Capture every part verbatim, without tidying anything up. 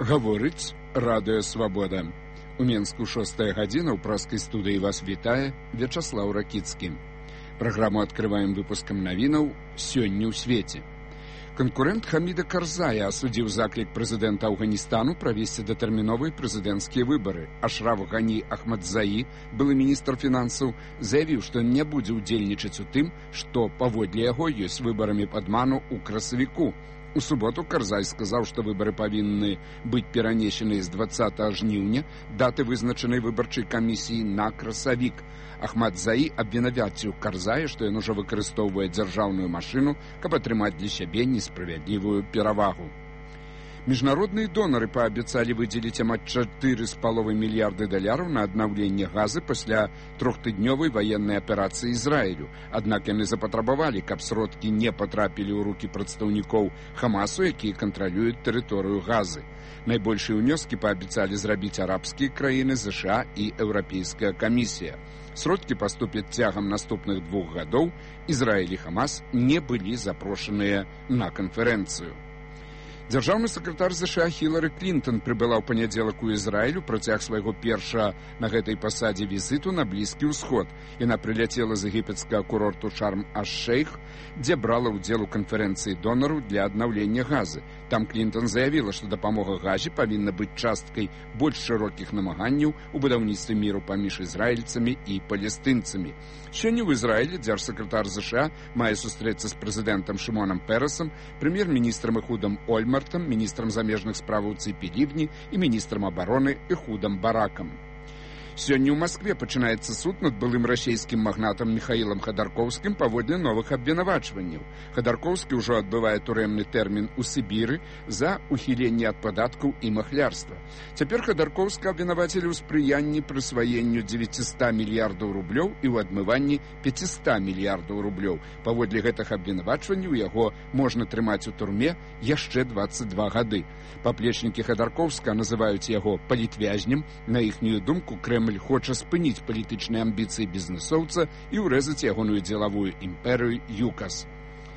Гаворыць радыё Свабода. У Менску шостая гадзіна, ў праскай студыі вас вітае Вячаслаў Ракіцкі. Праграму адкрываем выпускам навінаў «Сёння ў свеце». Канкурэнт Хаміда Карзая асудзіў заклік прэзідэнта Афганістану правесці датэрміновыя прэзідэнцкія выбары. Ашраф Гані Ахмадзаі, былы міністр фінансаў, заявіў, што не будзе ўдзельнічаць у тым, што паводле яго ёсць выбарамі падману ў красавіку. У суботу Карзай сказаў, што выбары павінны быць перанесены з дваццатага жніўня, даты вызначанай выбарчай камісіі, на красавік. Ахмадзаі абвінаваціў Карзая, што ён ужо выкарыстоўвае дзяржаўную машыну, каб атрымаць для сябе несправядлівую перавагу. Міжнародныя донары паабяцалі выдзеліць амаль чатыры з паловай мільярды даляраў на аднаўленне газы пасля трохтыднёвай ваеннай аперацыі Ізраілю. Аднак яны запатрабавалі, каб сродкі не патрапілі ў рукі прадстаўнікоў Хамасу, якія кантралююць тэрыторыю газы. Найбольшыя ўнёскі паабяцалі зрабіць арабскія краіны, ЗША і Еўрапейская камісія. Сродкі паступяць цягам наступных двух гадоў. Ізраіль і Хамас не былі запрошаныя на канферэнцыю. Дзяржаўны сакратар ЗША Хілары Клінтон прыбыла ў панядзелак у Ізраіль у працяг свайго першага на гэтай пасадзе візіту на Блізкі ўсход. Яна прыляцела з егіпецкага курорту Шарм-аш-Шейх, дзе брала ўдзел у канферэнцыі донараў для аднаўлення газы. Там Клінтон заявіла, што дапамога газе павінна быць часткай больш шырокіх намаганняў у будаўніцтве міру паміж ізраільцамі і палестынцамі. Сёння ў Ізраілі дзяржсакратар ЗША мае сустрэцца з прэзідэнтам Шымонам Перасам, прэм'ер-міністрам Эхудам Ольмартам, міністрам замежных справаў Ціпі Лівні і міністрам абароны Эхудам Баракам. Сёння ў Маскве пачынаецца суд над былым расійскім магнатам Міхаілам Хадаркоўскім паводле новых абвінавачванняў. Хадаркоўскі ўжо адбывае турэмны тэрмін у Сібіры за ухіленне ад падаткаў і махлярства. Цяпер Хадаркоўска абвінавацілі ў спрыянні прысваенню дзевяцісот мільярдаў рублёў і ў адмыванні пяцісот мільярдаў рублёў. Паводле гэтых абвінавачванняў яго можна трымаць у турме яшчэ дваццаць два гады. Паплечнікі Хадаркоўска называюць яго палітвязнем. На іхнюю думку, Крэмль хоча спыніць палітычныя амбіцыі бізнэсоўца і ўрэзаць ягоную дзелавую імперыю ЮКАС.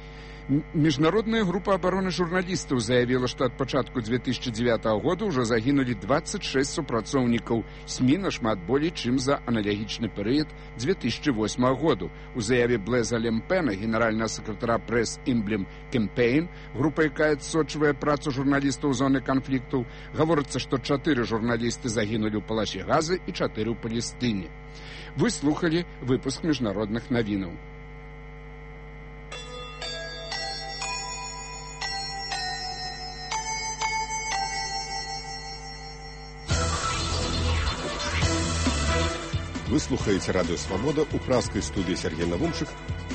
Міжнародная група абароны журналістаў заявіла, што ад пачатку две тысячи дзевятага года ўжо загінулі дваццаць шэсць супрацоўнікаў СМІ нашмат болей, чым за аналагічны перыяд две тысячи восьмага году. У заяве Блеза Лемпена, генеральнага сакратара Press Emblem Campaign, група, якая адсочвае працу журналістаў зоны канфліктаў, гаворыцца, што чатыры журналісты загінулі ў паласе газы і чатыры ў Палестыне. Вы слухалі выпуск міжнародных навінаў. Вы слухаеце радыё Свабода ў праскай студыі Сергей Навумчык.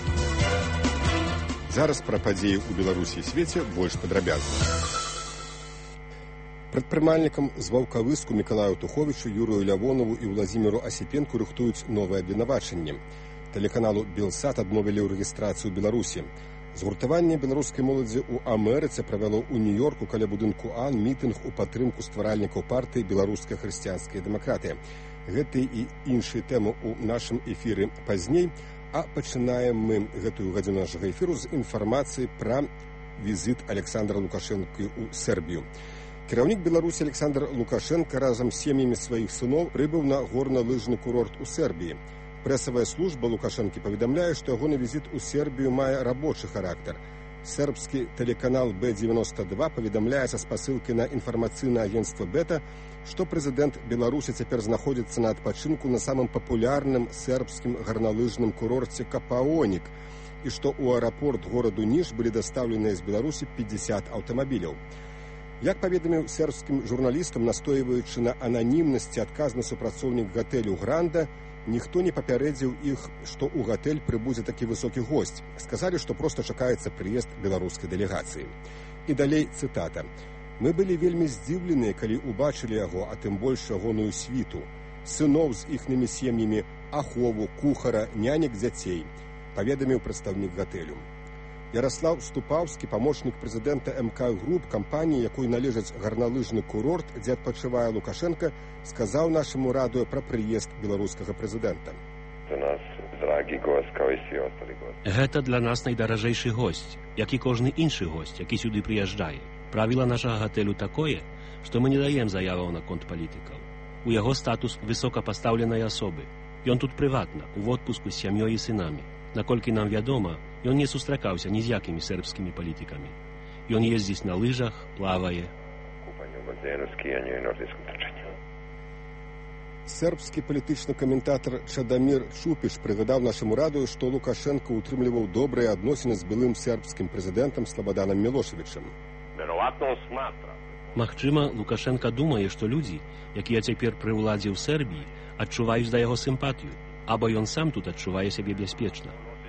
Зараз пра падзеі ў Беларусі і свеце больш падрабязна. Прадпрымальнікам з Ваўкавыску Мікалаю Туховічу, Юрыю Лявонову і Владзіміру Асіпенку рыхтуюць новае абвінавачанне. Тэлеканалу Белсат адмовілі ў рэгістрацыю ў Беларусі. Згуртаванне беларускай моладзі ў Амерыцы правяло ў Нью-Йорку каля будынку АН мітынг у падтрымку стваральнікаў партыі «Беларуская хрысціянская дэмакратыя». Гэты і іншыя тэмы ў нашым эфіры пазней, а пачынаем мы гэтую гадзіну нашага эфіру з інфармацыі пра візіт Александра Лукашэнкі ў Сербію. Кіраўнік Беларусі Александр Лукашенко разам з сем'ямі сваіх сыноў прыбыў на горна-лыжны курорт у Сербіі. Прэсавая служба Лукашэнкі паведамляе, што ягоны візіт у Сербію мае рабочы характар. Сербскі тэлеканал Б девяносто два паведамляе са спасылкай на інфармацыйнае агенцтва Бета, што прэзідэнт Беларусі цяпер знаходзіцца на адпачынку на самым папулярным сербскім гарналыжным курорце Капаонік і што ў аэрапорт гораду Ніш былі дастаўленыя з Беларусі пятьдесят аўтамабіляў. Як паведаміў сербскім журналістам, настойваючы на ананімнасці, адказны супрацоўнік гатэлю «Гранда», ніхто не папярэдзіў іх, што ў гатэль прыбудзе такі высокі госць. Сказалі, што проста чакаецца прыезд беларускай дэлегацыі. І далей цытата. «Мы былі вельмі здзіўленыя, калі ўбачылі яго, а тым больш ягоную світу. Сыноў з іхнымі сем'ямі, ахову, кухара, нянек дзяцей», паведаміў прадстаўнік гатэлю. Ярослав Ступаўскі, памочнік прэзідэнта МК Груп, кампаніі, якой належыць гарналыжны курорт, дзе адпачывае Лукашенко, сказаў нашаму радыё пра прыезд беларускага прэзідэнта. Гэта для нас найдаражэйшы госць, як і кожны іншы госць, які сюды прыязджае. Правіла нашага гатэлю такое, што мы не даем заяваў наконт палітыкаў. У яго статус высокапастаўленай асобы. Ён тут прыватна, у водпуску з сям'ёй і сынамі. Наколькі нам вядома, ён не сустракаўся ні з якімі сербскімі палітыкамі. Ён ездзіць на лыжах, плавае. Сербскі палітычны каментатар Чадамир Чупіш прыгадаў нашаму радыё, што Лукашенко утрымліваў добрыя адносіны з былым сербскім прэзідэнтам Слободаном Мілошевічем. Магчыма, Лукашенко думае, што людзі, якія цяпер пры ўладзе ў Сербіі, адчуваюць да яго сімпатыю, або ён сам тут адчувае сябе бяспечна.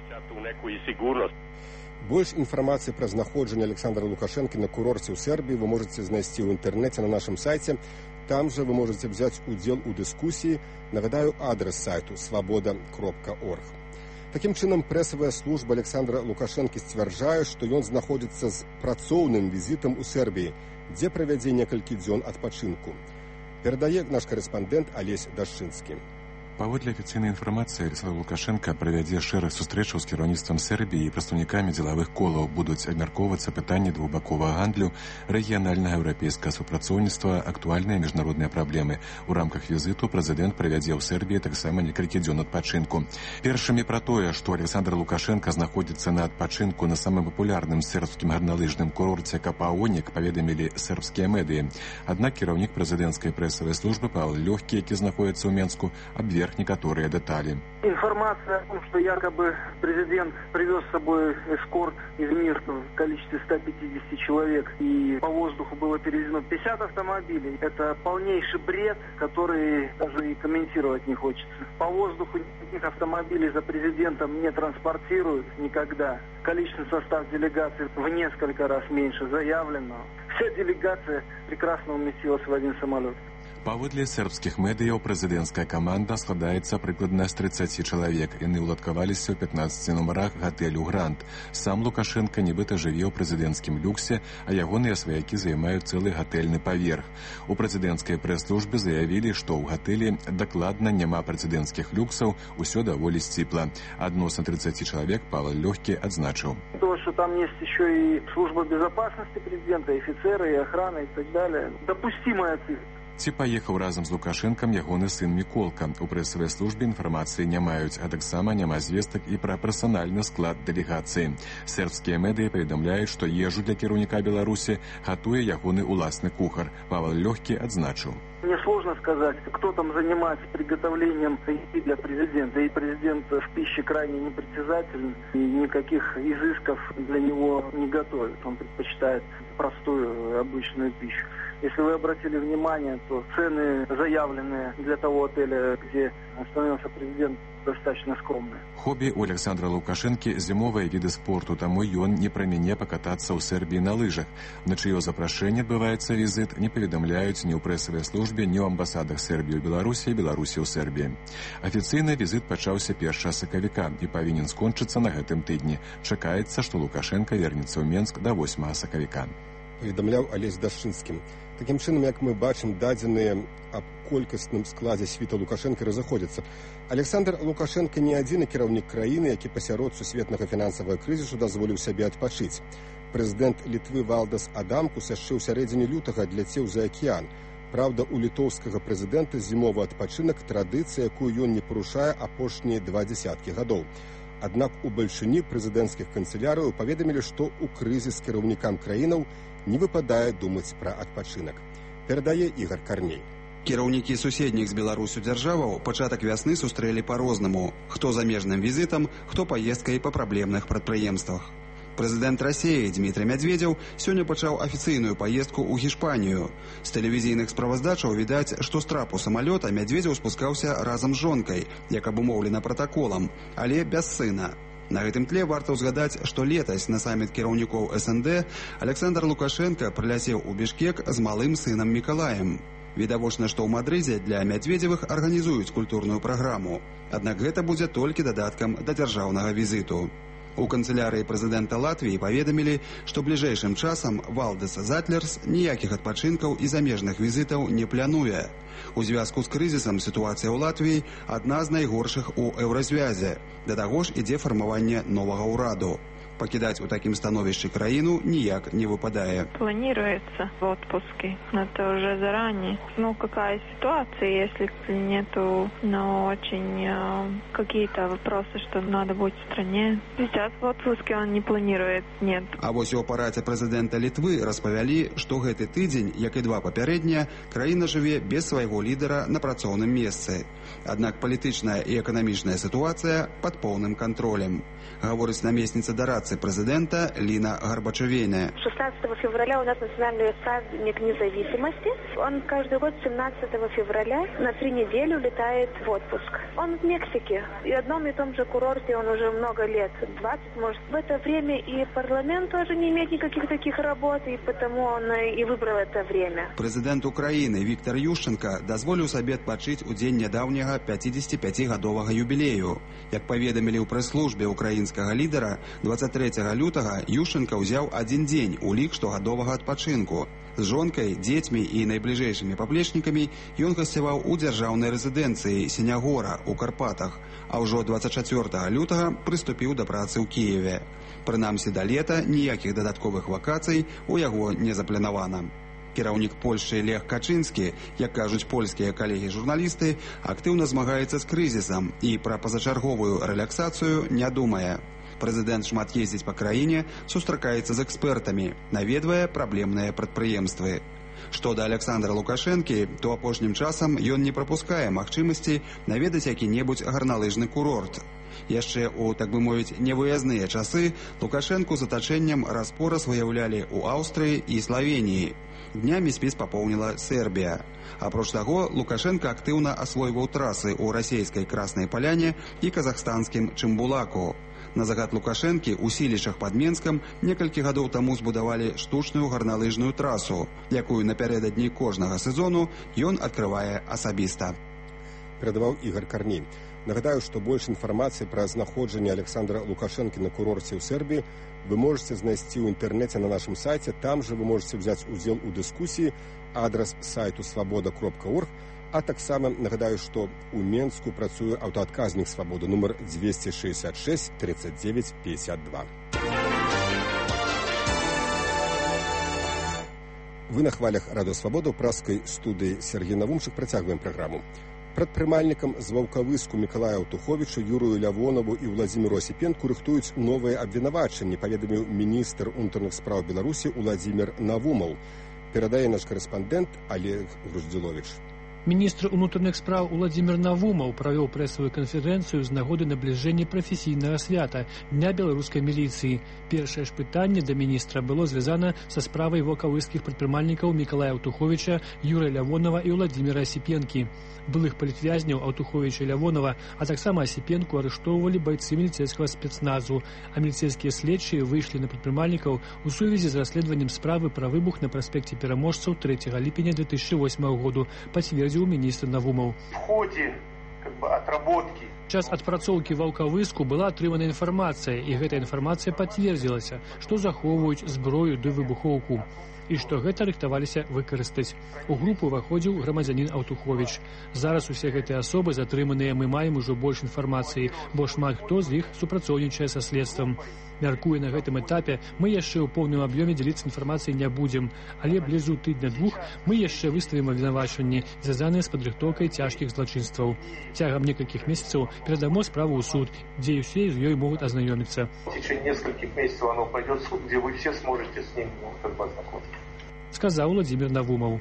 Больш інфармацыі пра знаходжанне Александра Лукашенкі на курорце ў Сербіі вы можаце знайсці ў інтэрнэце на нашым сайце. Там жа вы можаце взяць удзел у дыскусіі. Нагадаю, адрес сайту свабода кропка орг. Такім чынам, прэсавая служба Александра Лукашенкі сцвярджае, што ён знаходзіцца з працоўным візітам у Сербіі, дзе правядзе некалькі дзён адпачынку. Перадае наш карэспандэнт Алесь Дашчынскі. Паводле афіцыйнай інфармацыі, Александр Лукашенко правядзе шэраг сустрэчаў з кіраўніцтвам Сербіі і прадстаўнікамі дзелавых колаў. Будуць абмяркоўвацца пытанні двухбаковага гандлю, рэгіянальнага еўрапейскага супрацоўніцтва, актуальныя міжнародныя праблемы. У рамках візіту прэзідэнт правядзе ў Сербіі таксама некалькі дзён адпачынку. Першымі пра тое, што Александр Лукашенко знаходзіцца на адпачынку на самым папулярным сербскім гарналыжным курорце Капаонік, паведамілі сербскія медыі. Аднак кіраўнік прэзідэнцкай прэсавай службы Павел Лёгкі, які знаходзіцца ў Менску, абвер некоторые детали. Информация о том, что якобы президент привез с собой эскорт из Минска в количестве ста пятидесяти человек, и по воздуху было перевезено пятьдесят автомобилей, это полнейший бред, который даже и комментировать не хочется. По воздуху никаких автомобилей за президентом не транспортируют никогда. Количественный состав делегации в несколько раз меньше заявленного. Вся делегация прекрасно уместилась в один самолет. Паводле сербскіх медыяў, прэзідэнцкая каманда складаецца прыкладна з трыццаці чалавек. Яны ўладкаваліся ў пятнаццаці нумарах гатэлю «Гранд». Сам Лукашенко нібыта жыве ў прэзідэнцкім люксе, а ягоныя сваякі займаюць цэлы гатэльны паверх. У прэзідэнцкай прэс-службе заявілі, што ў гатэлі дакладна няма прэзідэнцкіх люксаў, усё даволі сціпла. Адносна трыццаці чалавек Павел Лёгкі адзначыў. То, что там есть еще и служба безопасности президента, и офицеры, и охрана, и так далее, допустимая цифра. Ці паехаў разам з Лукашэнкам ягоны сын Міколка. У прэсавай службе інфармацыі не маюць, а таксама няма звестак і пра персанальны склад дэлегацыі. Сербскія медыі паведамляюць, што ежу для кіраўніка Беларусі гатуе ягоны уласны кухар. Павел Лёгкі адзначыў. Мне сложно сказать, кто там занимается приготовлением еды для президента. И президент в пище крайне непритязательный, и никаких изысков для него не готовит. Он предпочитает простую, обычную пищу. Если вы обратили внимание, то цены, заявленные для того отеля, где остановился президент, достаточно скромные. Хобі у Александра Лукашэнкі зімовыя віды спорту, таму ён не прамене пакатацца ў Сербіі на лыжах. На чыё запрашэнне адбываецца візіт, не паведамляюць ні ў прэсавай службе, ні ў амбасадах Сербіі ў Беларусі і Беларусі ў Сербіі. Афіцыйны візіт пачаўся першага сакавіка і павінен скончыцца на гэтым тыдні. Чакаецца, што Лукашенко вернецца ў Менск да восьмага сакавіка. Паведамляў Алесь Дашчынскі. Такім чынам, як мы бачым, дадзеныя аб колькасным складзе світа Лукашенка разыходзяцца. Александр Лукашенко не адзіны кіраўнік краіны, які пасярод сусветнага фінансавага крызісу дазволіў сабе адпачыць. Прэзідэнт Літвы Валдас Адамкус яшчэ ў сярэдзіне лютага адляцеў за акіян. Праўда, у літоўскага прэзідэнта зімовы адпачынак традыцыя, якую ён не парушае апошнія два дзесяткі гадоў. Аднак у бальшыні прэзідэнцкіх канцылярыяў паведамілі, што ў крызіс кіраўнікам краінаў не выпадае думаць пра адпачынак. Перадае Ігар Карней. Кіраўнікі суседніх з Беларусю дзяржаваў пачатак вясны сустрэлі па-рознаму. Хто замежным візітам, хто паездкай па праблемных прадпрыемствах. Прэзідэнт Расіі Дмітрый Мядзведзеў сёння пачаў афіцыйную паездку ў Гішпанію. З тэлевізійных справаздачаў відаць, што з трапу самалёта Мядзведзеў спускаўся разам з жонкай, як абумоўлена пратаколам, але без сына. На гэтым тле варта ўзгадаць, што летась на саміт кіраўнікоў эс эн дэ Александр Лукашенко прыляцеў у Бішкек з малым сынам Мікалаем. Відавочна, што ў Мадрыдзе для Мядзведзевых арганізуюць культурную праграму. Аднак гэта будзе толькі дадаткам да дзяржаўнага візіту. У канцылярыі прэзідэнта Латвіі паведамілі, што бліжэйшым часам Валдес Затлерс ніякіх адпачынкаў і замежных візітаў не плануе. У звязку з крызісам сітуацыя ў Латвіі адна з найгоршых у еўразвязе. Да таго ж ідзе фармаванне новага ўраду. Пакідаць у такім становішчы краіну ніяк не выпадае. Планируется в отпуске, но это уже заранее. Ну, какая ситуация, если нету, но очень э, какие-то вопросы, что надо быть в стране. Сейчас в отпуске он не планирует, нет. А вось у апараце прэзідэнта Літвы распавялі, што гэты тыдзень, як і два папярэднія, краіна жыве без свайго лідара на працоўным месцы. Аднак палітычная і эканамічная сітуацыя пад поўным кантролем. Гаворыць намесніца дарадцы президента Лина Горбачевейная. шестнадцатого февраля у нас национальный праздник независимости. Он каждый год семнадцатого февраля на три недели улетает в отпуск. Он в Мексике. И в одном и том же курорте он уже много лет, двадцать может. В это время и парламент тоже не имеет никаких таких работ, и потому он и выбрал это время. Президент Украины Виктор Ющенко дозволил себе отпочить у день недавнего пятидесятипятигадового юбилею. Як поведомили у пресс-службе украинского лидера, двадцать третьего лютага Ющенко взял один день у лік штогадовага адпачынку. З жонкай, дзецьмі і найбліжэйшымі паплечнікамі ён гасцяваў у дзяржаўнай рэзідэнцыі Сенягора ў Карпатах, а ўжо двадцать чацвёртага лютага прыступіў да працы ў Кіеве. Прынамсі да лета ніякіх дадатковых вакацый у яго не запланавана. Кіраўнік Польшчы Лех Качынскі, як кажуць польскія калегі-журналісты, актыўна змагаецца з крызісам і пра пазачарговую рэляксацыю не думае. Прэзідэнт шмат ездзіць па краіне, сустракаецца з экспертамі, наведвае праблемныя прадпрыемствы. Што да Александра Лукашэнкі, то апошнім часам ён не прапускае магчымасці наведаць які-небудзь гарналыжны курорт. Яшчэ у, так бы мовіць, невыязныя часы Лукашэнку з атачэннем раз-пораз выяўлялі ў Аўстрыі і Славеніі. Днямі спіс папоўніла Сербія. Апроч таго, Лукашенко актыўна асвойваў трасы ў расійскай Краснай Паляне і казахстанскім Чымбулаку. На загад Лукашэнкі ў Сілічах пад Менскам некалькі гадоў таму збудавалі штучную гарналыжную трасу, якую напярэдадні кожнага сезону ён адкрывае асабіста. Перадаваў Ігор Карній. Нагадаю, што больш інфармацыі пра знаходжанне Александра Лукашэнкі на курорце ў Сербіі вы можете знайсці ў інтэрнэце на нашым сайце. Там же вы можете взяць удзел у дыскусіі. Адрас сайту свабода кропка орг. А таксама нагадаю, што ў Менску працуе аўтаадказнік «Свабода» нумар двести шестьдесят шесть тридцать девять пятьдесят два. Вы на хвалях радыё «Свабода» ў праскай студыі Сергей Навумчык. Працягваем праграму. Прадпрымальнікам з Ваўкавыску Мікалаю Туховічу, Юрыю Лявонаву і Владзіміру Асіпенку рыхтуюць новыя абвінавачанні, паведаміў міністр унутраных спраў Беларусі Уладзімір Навумаў. Перадае наш корэспандэнт Олег Груздзіловіч. Міністр унутраных спраў Уладзімір Навумаў правёў прэсавую канферэнцыю з нагоды набліжэння прафесійнага свята Дня беларускай міліцыі. Першае ж пытанне да міністра было звязана са справай ваўкавыскіх прадпрымальнікаў Мікалая Аўтуховіча, Юрыя Лявонава і Уладзіміра Асіпенкі. Былых палітвязняў Аўтуховіча і Лявонава, а таксама Асіпенку арыштоўвалі байцы міліцэйскага спецназу, а міліцэйскія следчыя выйшлі на прадпрымальнікаў у сувязі з расследаваннем справы пра выбух на праспекце Пераможцаў трэцяга ліпеня две тысячи восьмого году, пацвердзіў міністр Навумаў. В ходе как бы отработки час адпрацоўкі Ваўкавыску была атрымана інфармацыя, і гэтая інфармацыя пацвердзілася, што захоўваюць зброю ды выбухоўку, і што гэта рыхтаваліся выкарыстаць. У групу ўваходзіў грамадзянін Аўтуховіч. Зараз усе гэтыя асобы затрыманыя, мы маем ужо больш інфармацыі, бо шмат хто з іх супрацоўнічае са следствам. Мяркуе, на гэтым этапе мы яшчэ ў поўным аб'ёме дзяліцца інфармацыяй не будзем, але блізу тыдня-двух мы яшчэ выставім абвінавачанні, звязаныя з падрыхтоўкай цяжкіх злачынстваў. Цягам некалькіх месяцаў перадамо справу ў суд, дзе ўсе з ёй могуць азнаёміцца. В течение нескольких месяцев оно пойдет в суд, где вы все сможете с ним ознакомиться. Сказаў Уладзімір Навумаў.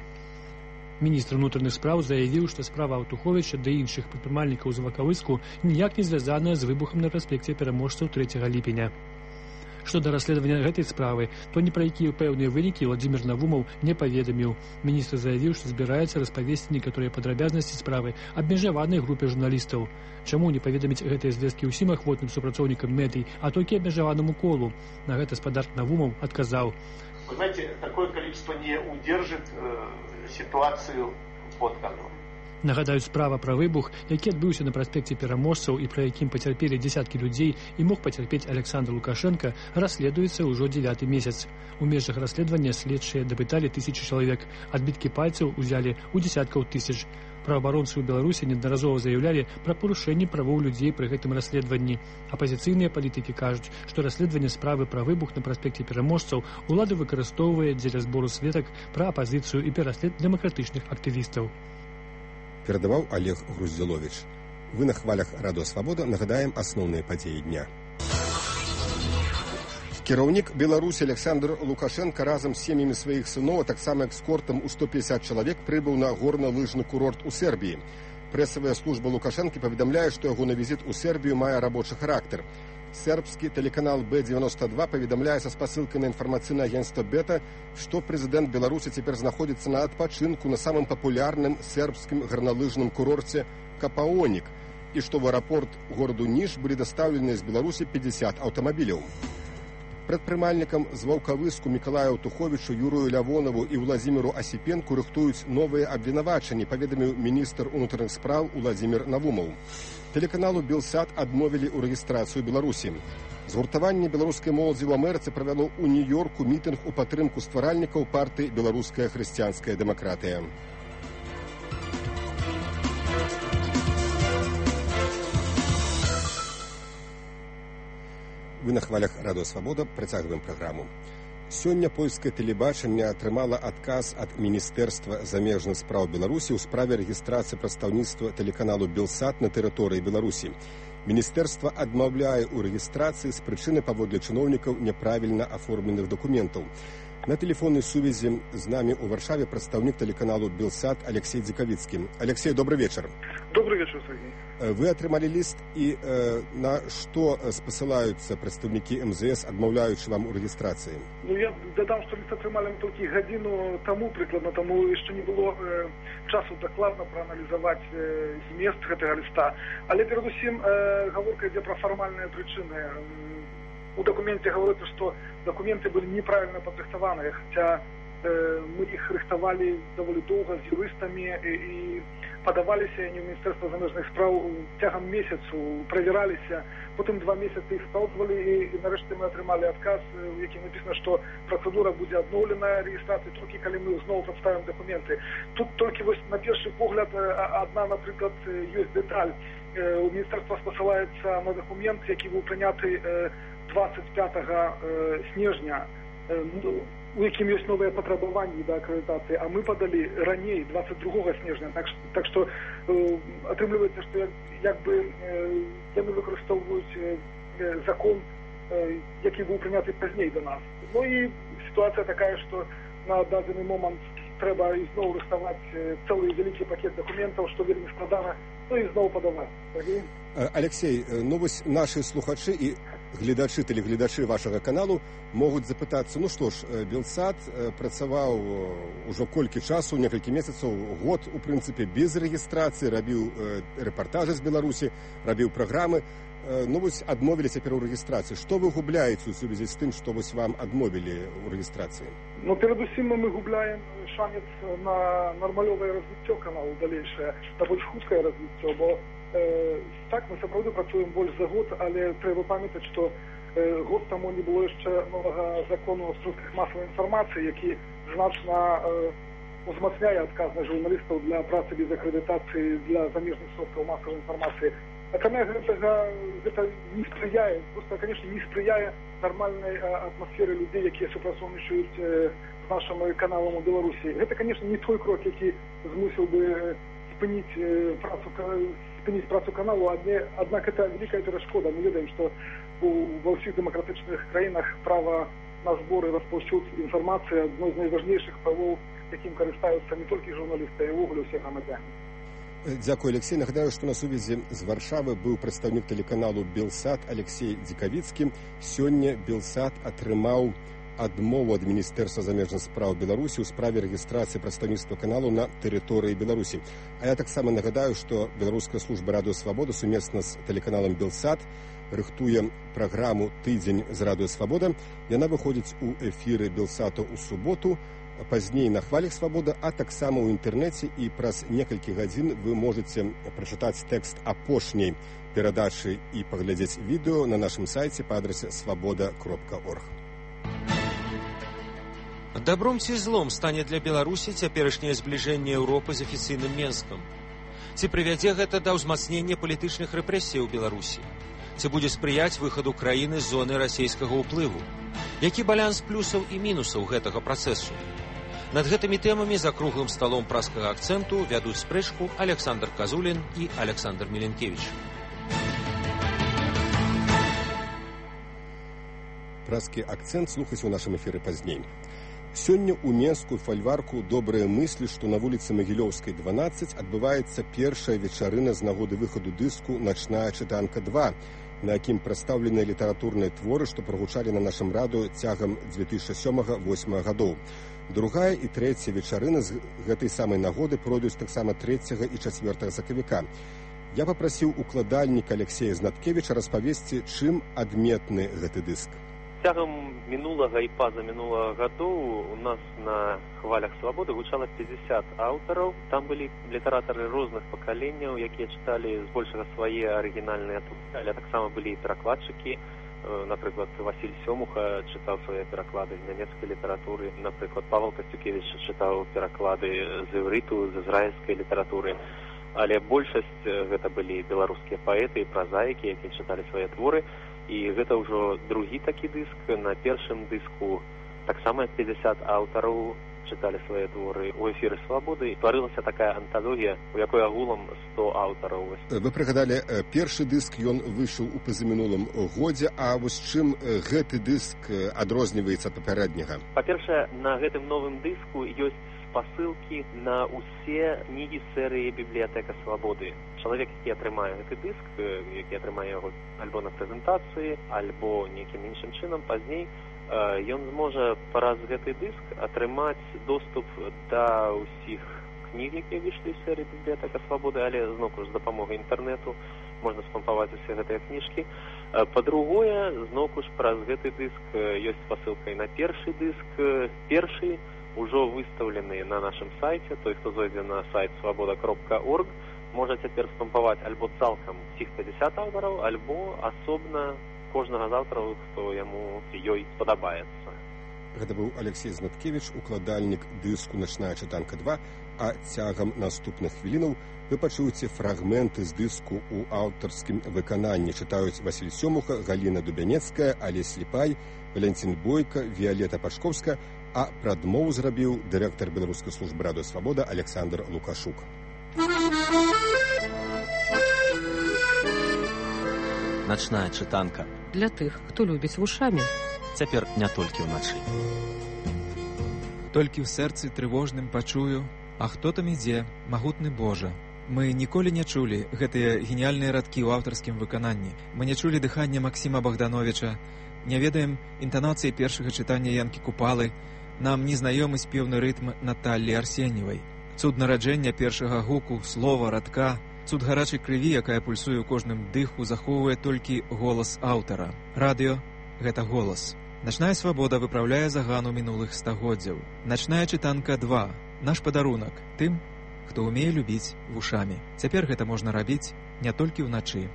Міністр унутраных спраў заявіў, што справа Аўтуховіча да іншых прадпрымальнікаў з Ваўкавыску ніяк не звязаная з выбухам на праспекце Пераможцаў трэцяга ліпеня. Што да расследавання гэтай справы, то ні пра якія пэўныя вынікі Уладзімір Навумаў не паведаміў. Міністр заявіў, што збіраецца распавесці некаторыя падрабязнасці справы абмежаванай групе журналістаў. Чаму не паведаміць гэтыя звесткі ўсім ахвотным супрацоўнікам медый, а толькі абмежаванаму колу? На гэта спадар Навумаў адказаў. Вы знаете, такое количество не удержит э, ситуацию под контролем. Нагадаю, справа пра выбух, які адбыўся на праспекце Пераможцаў і пра якім пацярпелі дзесяткі людзей і мог пацярпець Александр Лукашенко, расследуецца ўжо дзевяты месяц. У межах расследавання следчыя дапыталі тысячы чалавек, адбіткі пальцаў узялі ў дзесяткаў тысяч. Праваабаронцы ў Беларусі неаднаразова заяўлялі пра парушэнне правоў людзей пры гэтым расследаванні. Апазіцыйныя палітыкі кажуць, што расследаванне справы пра выбух на праспекце Пераможцаў улада выкарыстоўвае дзеля збору сведак пра апазіцыю і пераслед дэмакратычных актывістаў. Перадаваў Олег Груздзіловіч. Вы на хвалях Радыё Свабода нагадаем асноўныя падзеі дня. Кіраўнік Беларусі Александр Лукашенко разам з сем'ямі сваіх сыноў, а таксама экскортам у сто пятьдесят чалавек прыбыў на горна-лыжны курорт у Сербіі. Прэсавая служба Лукашэнкі паведамляе, што ягоны візіт у Сербію мае рабочы характар. Сербскі тэлеканал Б девяносто два паведамляе са спасылкай на інфармацыйнае агенцтва Бета, што прэзідэнт Беларусі цяпер знаходзіцца на адпачынку на самым папулярным сербскім гарналыжным курорце Капаонік і што в аэрапорт гораду Ніж былі дастаўленыя з Беларусі пятьдесят аўтамабіляў. Прадпрымальнікам з Ваўкавыску Мікалаю Туховічу, Юрою Лявонаву і Владзіміру Асіпенку рыхтуюць новыя абвінавачанні, паведаміў міністр унутраных спраў Уладзімір Навумаў. Тэлеканалу Белсат адмовілі ў рэгістрацыю Беларусі. Згуртаванне беларускай моладзі ў Амерыцы правяло ў Нью-Йорку мітынг у падтрымку стваральнікаў партыі «Беларуская хрысціянская дэмакратыя». Вы на хвалях Радыё Свабода, працягваем праграму. Сёння польскае тэлебачанне атрымала адказ ад Міністэрства замежных спраў Беларусі ў справе рэгістрацыі прадстаўніцтва тэлеканалу Белсат на тэрыторыі Беларусі. Міністэрства адмаўляе ў рэгістрацыі з прычыны, паводле чыноўнікаў, няправільна аформленых дакументаў. На тэлефоннай сувязі з намі ў Варшаве прадстаўнік тэлеканалу Белсат Алексей Дзікавіцкі. Алексей, добрый вечар. Добрый вечар, Сергей. Вы атрымалі ліст, і э, на што спасылаюцца прадстаўнікі эм зэ эс, адмаўляючы вам у рэгістрацыі? Ну, я дадам, што ліст атрымалі мы толькі гадзіну таму, прыкладна, таму яшчэ не было э, часу дакладна прааналізаваць э, змест гэтага ліста. Але перадусім э, гаворка ідзе пра фармальныя прычыны. У дакуменце гаворыцца, што дакументы былі неправільна падрыхтаваныя, хаця э, мы іх рыхтавалі даволі доўга з юрыстамі і, і падаваліся не ў Міністэрства замежных спраў цягам месяцу, правяраліся, потым два месяцы іх спраўдзвалі і, і нарэшце мы атрымалі адказ, у якім напісана, што працэдура будзе адноўлена рэгістрацыі толькі калі мы зноў прадставім дакументы. Тут толькі вось на першы погляд адна, напрыклад, ёсць дэталь. У Міністэрства спасылаецца на дакумент, які быў прыняты двадцать пятого снежня, у якім ёсць новыя патрабаванні да акрэдытацыі, а мы падалі раней, двадцать другого снежня. Так, так што э, атрымліваецца, што як, як бы э, яны выкарыстоўваюць э, закон, э, які быў прыняты пазней да нас. Ну і сітуацыя такая, што на дадзены момант трэба ізноў рыхтаваць э, цэлы вялікі пакет дакументаў, што вельмі складана, ну і зноў падаваць. Алексей, ну вось нашы слухачы і гледачы, тэлегледачы вашага каналу могуць запытацца, ну што ж, Белсат працаваў ужо колькі часу, некалькі месяцаў, год, у прынцыпе, без рэгістрацыі, рабіў рэпартажы з Беларусі, рабіў праграмы, ну вось адмовілі цяпер у рэгістрацыі. Што вы губляеце ў сувязі з тым, што вось вам адмовілі ў рэгістрацыі? Ну, перадусім мы губляем шанец на нармалёвае развіццё каналу далейшае, на больш хуткае развіццё, бо Э, так, мы сапраўды працуем больш за год, але трэба памятаць, што э, год таму не было яшчэ новага закону о сродках масавай інфармацыі, які значна э, узмацняе адказнасць журналістаў для працы без акрэдытацыі для замежных сродкаў масавай інфармацыі. Акрамя гэтага, гэта не спрыяе, проста, конечно, не спрыяе нармальнай атмасферы людзей, якія супрацоўнічаюць э, з нашым каналам у Беларусі. Гэта, конечно, не той крок, які змусіў бы спыніць э, працу спыніць працу каналу, аднак это вялікая перашкода. Мы ведаем, што ва ўсіх дэмакратычных краінах права на збор і распаўсюд інфармацыі адно з найважнейшых правоў, якім карыстаюцца не толькі журналісты, а ўвогуле ўсе грамадзяне. Дзякуй, Алексей. Нагадаю, што на сувязі з Варшавы быў прадстаўнік тэлеканалу Белсат Алексей Дзікавіцкі. Сёння Белсат атрымаў адмову ад Міністэрства замежных спраў Беларусі ў справе рэгістрацыі прадстаўніцтва каналу на тэрыторыі Беларусі. А я таксама нагадаю, што беларуская служба Радыё Свабода сумесна з тэлеканалам Белсат рыхтуе праграму «Тыдзень з Радыё Свабода». Яна выходзіць у эфіры Белсата ў суботу, пазней на хвалях Свабода, а таксама ў інтэрнэце, і праз некалькі гадзін вы можаце прачытаць тэкст апошняй перадачы і паглядзець відэо на нашым сайце па адрасе свабода кропка орг. Добром ці злом стане для Беларусі цяперашняе збліжэнне Еўропы з афіцыйным Менскам. Ці прывядзе гэта да ўзмацнення палітычных рэпрэсій у Беларусі? Ці будзе спрыяць выхаду краіны з зоны расійскага ўплыву? Які баланс плюсаў і мінусаў гэтага працэсу? Над гэтымі тэмамі за круглым сталом праскага акцэнту вядуць спрэчку Александр Казулін і Александр Міленкевіч. Праскі акцэнт слухаць у нашым эфіры пазней. Сёння ў Менску фальварку «Добрыя мыслі», што на вуліцы Магілёўскай, дванаццаць, адбываецца першая вечарына з нагоды выхаду дыску «Начная чытанка два», на якім прадстаўленыя літаратурныя творы, што прагучалі на нашым радыё цягам дзве тысячы сёмага - восьмага гадоў. Другая і трэцяя вечарына з гэтай самай нагоды пройдуць таксама трэцяга і чацвёртага сакавіка. Я папрасіў укладальніка Алексея Знаткевіча распавесці, чым адметны гэты дыск. Цягам мінулага і пазамінулага гадоў у нас на хвалях свабоды гучала пятьдесят аўтараў. Там былі літаратары розных пакаленняў, якія чыталі збольшага свае арыгінальныя творы, але таксама былі і перакладчыкі. Напрыклад, Васіль Сёмуха чытаў свае пераклады з нямецкай літаратуры. Напрыклад, Павел Касцюкевіч чытаў пераклады з іўрыту, з ізраільскай літаратуры. Але большасць гэта былі беларускія паэты і празаікі, якія чыталі свае творы. І гэта ўжо другі такі дыск. На першым дыску таксама пятьдесят аўтараў чыталі свае творы. У эфіры свабоды тварылася такая анталогія, у якой агулам сто аўтараў. Вы прыгадалі, першы дыск ён выйшаў у пазамінулым годзе, а вось чым гэты дыск адрозніваецца ад папярэдняга? Па-першае, на гэтым новым дыску ёсць спасылкі на ўсе кнігі серыі «Бібліятэка свабоды». Чалавек, які атрымае гэты дыск, які атрымае яго альбо на прэзентацыі, альбо нейкім іншым чынам, пазней ён зможа праз гэты дыск атрымаць доступ да ўсіх кніг, якія выйшлі ў серыі «Бібліятэка свабоды», але зноўку з дапамогай інтэрнэту можна спампаваць усе гэтыя кніжкі. Па-другое, зноўку ж праз гэты дыск ёсць спасылка і на першы дыск. Першы ўжо выстаўлены на нашым сайце. Той, хто зойдзе на сайт свабода кропка орг, можа цяпер спампаваць альбо цалкам усіх пятьдесят аўтараў, альбо асобна кожнага з аўтараў, хто яму ёй спадабаецца. Гэта быў Алексей Знаткевіч, укладальнік дыску «Начная чытанка два», а цягам наступных хвілінаў вы пачуеце фрагменты з дыску ў аўтарскім выкананні. Чытаюць Васіль Сёмуха, Галіна Дубянецкая, Алесь Ліпай, Валянцін Бойка, Віялета Пашковска, а прадмову зрабіў дырэктар беларускай службы радыё «Свабода» Александр Лукашук. Начная чытанка. Для тых, хто любіць вушамі. Цяпер не толькі ўначы. Толькі ў сэрцы трывожным пачую, а хто там ідзе, магутны Божа. Мы ніколі не чулі гэтыя геніяльныя радкі ў аўтарскім выкананні. Мы не чулі дыхання Максіма Богдановича, не ведаем інтанацыі першага чытання Янкі Купалы, нам незнаёмы спеўны рытм Наталлі Арсеньевай. Цуд нараджэння першага гуку, слова, радка, цуд гарачай крыві, якая пульсуе ў кожным дыху, захоўвае толькі голас аўтара. Радыё — гэта голас. Начная свабода выпраўляе загану мінулых стагоддзяў. Начная чытанка два — наш падарунак тым, хто ўмее любіць вушамі. Цяпер гэта можна рабіць не толькі ўначы.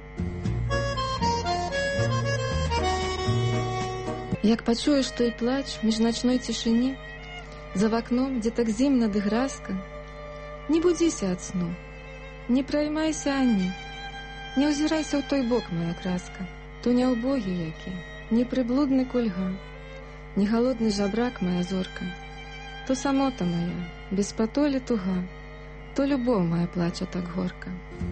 Як пачуеш той плач між начной цішыні, за вакном, дзе так зімна ды гразка, не будзіся ад сну, не праймайся ані, не ўзірайся ў той бок, моя краска, то не ўбогі які, не прыблудны кульга, не галодны жабрак, моя зорка, то самота моя, без патолі туга, то любоў моя плача так горка.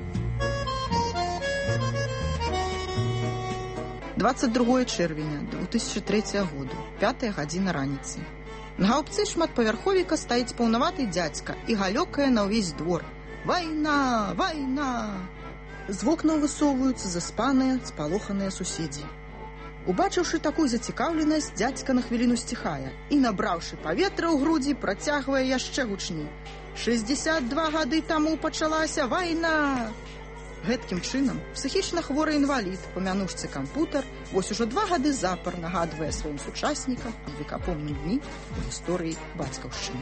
двадцать другое чэрвеня две тысячи третьего года, пятая гадзіна раніцы. На гаубцы шматпавярховіка стаіць паўнаваты дзядзька і галёкае на ўвесь двор. Вайна, вайна! З вокнаў высоўваюцца заспаныя, спалоханыя суседзі. Убачыўшы такую зацікаўленасць, дзядзька на хвіліну сціхае і, набраўшы паветра ў грудзі, працягвае яшчэ гучней. шэсцьдзесят два гады таму пачалася вайна! Гэткім чынам, псіхічна хворы інвалід, памянушцы кампутар, вось ужо два гады запар нагадвае сваім сучаснікам аб векапомным дні ў гісторыі бацькаўшчыны.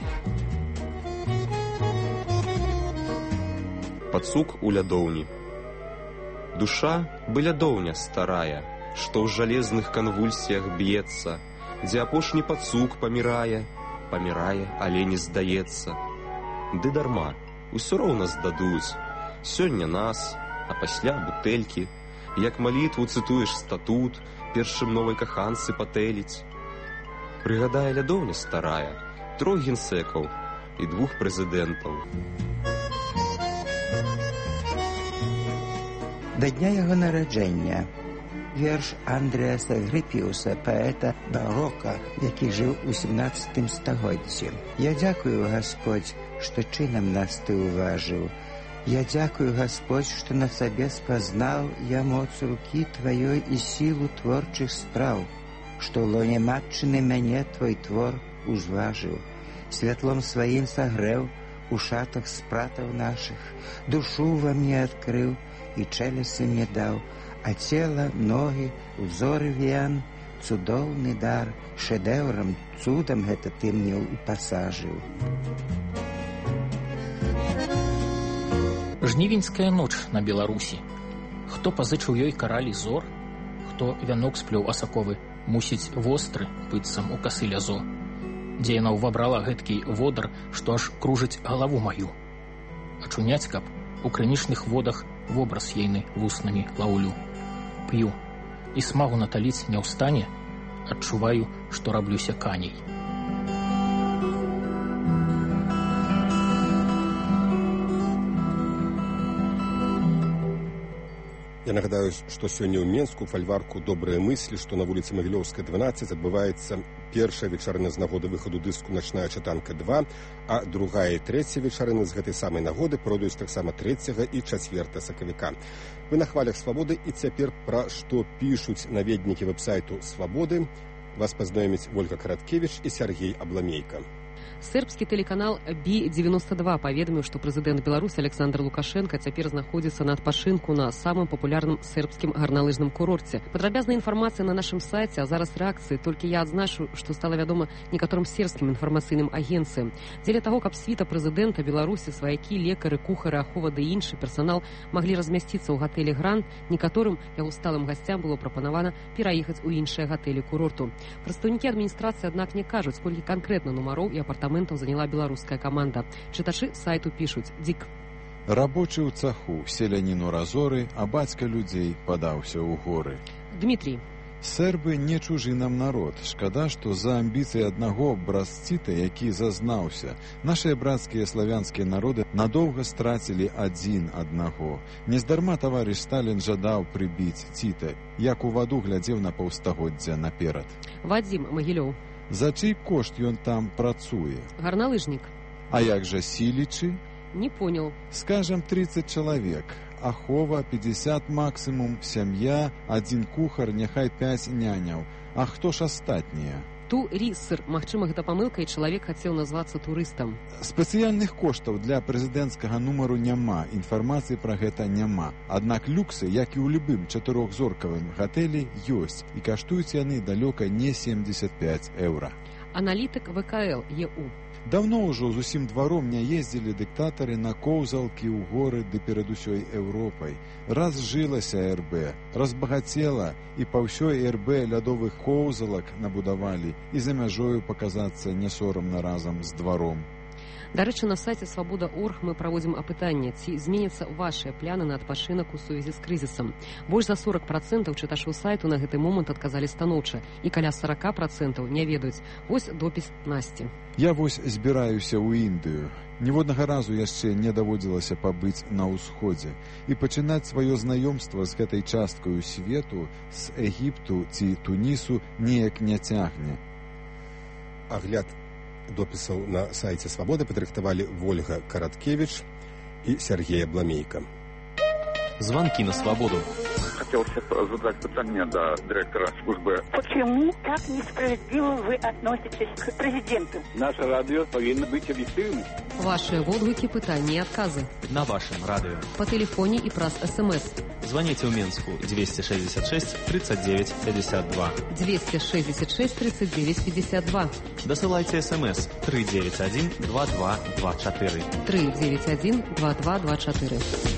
Пацук у лядоўні. Душа бы лядоўня старая, што ў жалезных канвульсіях б'ецца, дзе апошні пацук памірае, памірае, але не здаецца. Ды дарма, усё роўна здадуць. Сёння нас, а пасля бутэлькі. Як малітву цытуеш статут, першым новай каханцы патэліць. Прыгадае лядоўня старая, трох генсекаў і двух прэзідэнтаў. Да дня яго нараджэння верш Андрэаса Грыпіуса, паэта барока, які жыў у сямнаццатым стагоддзі. Я дзякую, Гасподзь, што чынам нас ты уважыў. Я дзякую, Гасподзь, што на сабе спазнаў я моц рукі тваёй і сілу творчых спраў, што ў лоне матчыны мяне твой твор узважыў, святлом сваім сагрэў у шатах спратаў нашых, душу во мне адкрыў і чэлюсты мне даў, а цела, ногі, узоры віян, цудоўны дар, шэдэўрам, цудам гэта ты мне упасажыў. Жнівеньская ноч на Беларусі. Хто пазычыў ёй каралі зор, хто вянок сплёў асаковы, мусіць востры, быццам у касы лязо, дзе яна ўвабрала гэткі водар, што аж кружыць галаву маю. Ачуняць, каб у крынічных водах вобраз ейны вуснамі лаўлю. П'ю, і смагу наталіць не ўстане, адчуваю, што раблюся каней. Я нагадаю, што сёння ў Менску фальварку «Добрыя мыслі», што на вуліцы Магілёўская, дванаццаць, адбываецца першая вечарына з нагоды выхаду дыску «Начная чытанка два», а другая і трэцяя вечарына з гэтай самай нагоды пройдуць таксама трэцяга і чацвёртага сакавіка. Вы на хвалях «Свабоды», і цяпер пра што пішуць наведнікі вэб-сайту «Свабоды» вас пазнаёмяць Ольга Караткевіч і Сергей Абламейка. Сербскі тэлеканал би девяносто два паведаміў, што прэзідэнт Беларусі Александр Лукашенко цяпер знаходзіцца на адпачынку на самым папулярным сербскім гарналыжным курорце. Падрабязная інфармацыя на нашым сайце, а зараз рэакцыі. Толькі я адзначу, што стала вядома некаторым сербскім інфармацыйным агенцыям. Дзеля таго, каб світа прэзідэнта Беларусі, сваякі, лекары, кухары, ахова ды іншы персанал маглі размясціцца ў гатэлі «Гранд», некаторым яго сталым гасцям было прапанавана пераехаць у іншыя гатэлі курорту. Прадстаўнікі адміністрацыі, аднак, не кажуць, колькі канкрэтна нумароў і апартаментаў заняла беларуская каманда. Чытачы сайту пішуць: «Дзік». Рабочы ў цаху, селяніну разоры, а бацька людзей падаўся ў горы. Дмітрий. Сербы не чужы нам народ. Шкада, што за амбіцыі аднаго брасціта, які зазнаўся, нашыя брацкія славянскія народы надоўга страцілі адзін аднаго. Нездарма таварыш Сталін жадаў прыбіць Ціта, як у ваду глядзеў на паўстагоддзя наперад. Вадзім Магілёў. За чый кошт ён там працуе? Гарналыжнік. А як жа сілічы? Не понял. Скажем, тридцать чалавек. Ахова, пятьдесят максимум, сям'я, адзін кухар, няхай пяць няняў. А хто ж астатнія? Турысыр. Магчыма, гэта памылка, і чалавек хацеў назвацца турыстам. Спецыяльных коштаў для прэзідэнцкага нумару няма, інфармацыі пра гэта няма. Аднак люксы, як і ў любым чатырохзоркавым гатэлі, ёсць, і каштуюць яны далёка не семьдесят пять еўра. Аналітык вэ ка эл е у. Даўно ўжо з усім дваром не ездзілі дыктатары на коўзалкі ў горы ды перад усёй Еўропай. Разжылася эр бэ, разбагацела, і па ўсёй эр бэ лядовых коўзалак набудавалі, і за мяжою паказацца не сорамна разам з дваром. Дарэчы, на сайце свабода точка орг мы праводзім апытанне, ці зменяцца вашыя пляны на адпачынак у сувязі з крызісам. Больш за сорок процентаў чытачоў сайту на гэты момант адказалі станоўча, і каля сорок процентаў не ведаюць. Вось допіс Насці. Я вось збіраюся ў Індыю. Ніводнага разу яшчэ не даводзілася пабыць на ўсходзе. І пачынаць сваё знаёмства з гэтай часткаю свету, з Егіпту ці Тунісу, неяк не цягне. Агляд допісаў на сайце «Свабоды» падрыхтавалі Ольга Караткевіч і Сергей Абламейка. Звонки на свободу. Хотелось задать питание до директора службы. Почему так несправедливо вы относитесь к президенту? Наше радио повинно быть объективным. Ваши водгуки, пытания и отказы. На вашем радио. По телефоне и праз СМС. Звоните в Минску двести шестьдесят шесть тридцать девять пятьдесят два. двести шестьдесят шесть тридцать девять пятьдесят два. Досылайте СМС три девять один два два два четыре. три девять один два два два четыре.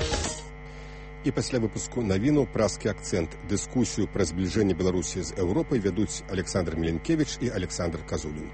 І пасля выпуску навіну празкі акцэнт. Дыскусію пра збліжэнне Беларусі з Еўропай вядуць Александр Міленкевіч і Александр Казулін.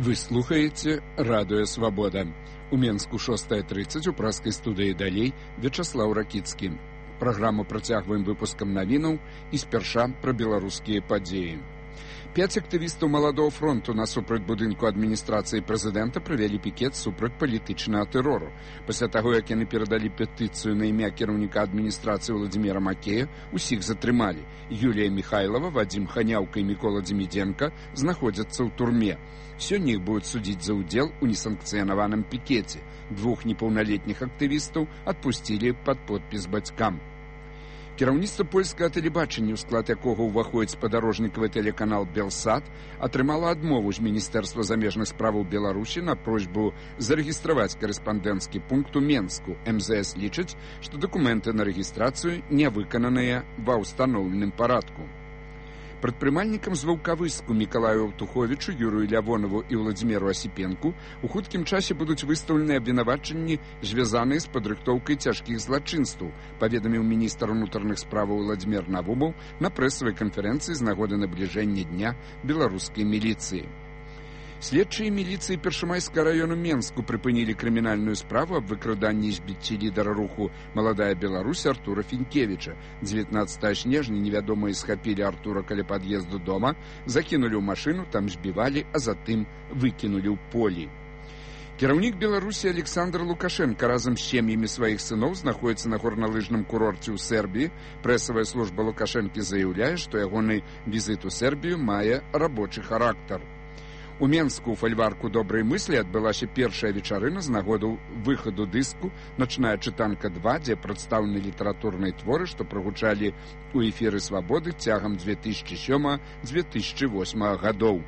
Вы слухаеце радыё Свабода. У Менску шостая тридцать у праскай студыі далей Вячаслаў Ракіцкі. Праграму працягваем выпускам навінаў і спярша пра беларускія падзеі. Пяць актывістаў маладого фронту насупраць будынку адміністрацыі прэзідэнта правялі пікет супраць палітычнага тэрору. Пасля таго, як яны перадалі петыцыю на імя кіраўніка адміністрацыі Владзіміра Макея, усіх затрымалі. Юлія Михайлова, Вадзім Ханяўка і Мікола Дзімідзенка знаходзяцца ў турме. Сёння іх будуць судзіць за ўдзел у несанкцыянаваным пікеце. Двух непаўналетніх актывістаў адпусцілі пад подпіс бацькам. Кіраўніцтва польскага тэлебачання, у склад якога ўваходзіць спадарожнікавы тэлеканал «Белсат», атрымала адмову з Міністэрства замежных справаў Беларусі на просьбу зарэгістраваць карэспандэнцкі пункт у Менску. эм зэ эс лічыць, што дакументы на рэгістрацыю не выкананыя ва ўстаноўленым парадку. Прадпрымальнікам з Ваўкавыску Мікалаю Аўтуховічу, Юрыю Лявонаву і Владзіміру Асіпенку у хуткім часе будуць выстаўлены абвінавачанні, звязаныя з падрыхтоўкай цяжкіх злачынстваў, паведаміў міністр унутраных справаў Владзімір Навумаў на прэсавай канферэнцыі з нагоды набліжэння дня беларускай міліцыі. Следчыя міліцыі Першамайскага раёну Менску прыпынілі крымінальную справу аб выкраданні і збіцці лідара руху «Маладая Беларусь» Артура Фінкевіча. дзевятнаццатага снежня невядомыя схапілі Артура каля пад'езду дома, закінулі ў машыну, там збівалі, а затым выкінулі ў полі. Кіраўнік Беларусі Александр Лукашенко разам з сем'ямі сваіх сыноў знаходіцца на горналыжным курорце ў Сербіі. Прэсавая служба Лукашэнкі заяўляе, што ягоны візіт у Сербію мае рабочы характар. У Менску ў фальварку «Добрай мыслі» адбылася першая вечарына з нагоду выхаду дыску «Начная чытанка два», дзе прадстаўлены літаратурныя творы, што прагучалі ў эфіры «Свабоды» цягам две тысячи сёмага - две тысячи восьмага гадоў.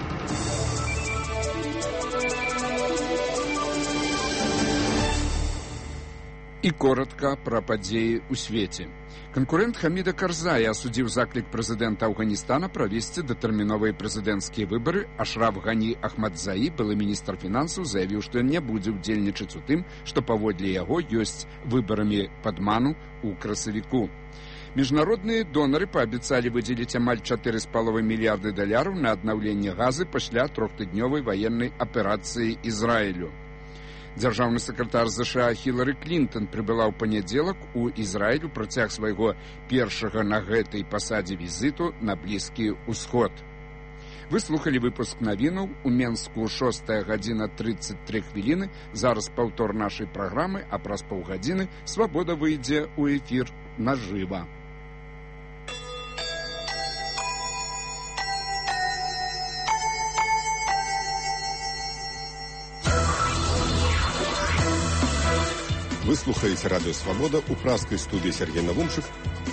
І коротка пра падзеі ў свеце. Канкурэнт Хаміда Карзая асудзіў заклік прэзідэнта Афганістана правесці датэрміновыя прэзідэнцкія выбары. Ашраф Гані Ахмадзаі, былы міністр фінансаў, заявіў, што ён не будзе ўдзельнічаць у тым, што паводле яго ёсць выбарамі падману ў красавіку. Міжнародныя донары паабяцалі выдзеліць амаль чатыры з паловай мільярды даляраў на аднаўленне газы пасля трохтыднёвай ваеннай аперацыі Ізраілю. Дзяржаўны сакратар ЗША Хілары Клінтон прыбыла ў панядзелак у Ізраіль у працяг свайго першага на гэтай пасадзе візіту на Блізкі ўсход. Вы слухалі выпуск навінаў. У Менску шостая гадзіна тридцать три хвіліны. Зараз паўтор нашай праграмы, а праз паўгадзіны Свабода выйдзе ў эфір нажыва. Вы слухаеце радыё Свабода ў праскай студыі Сергей Навумчык.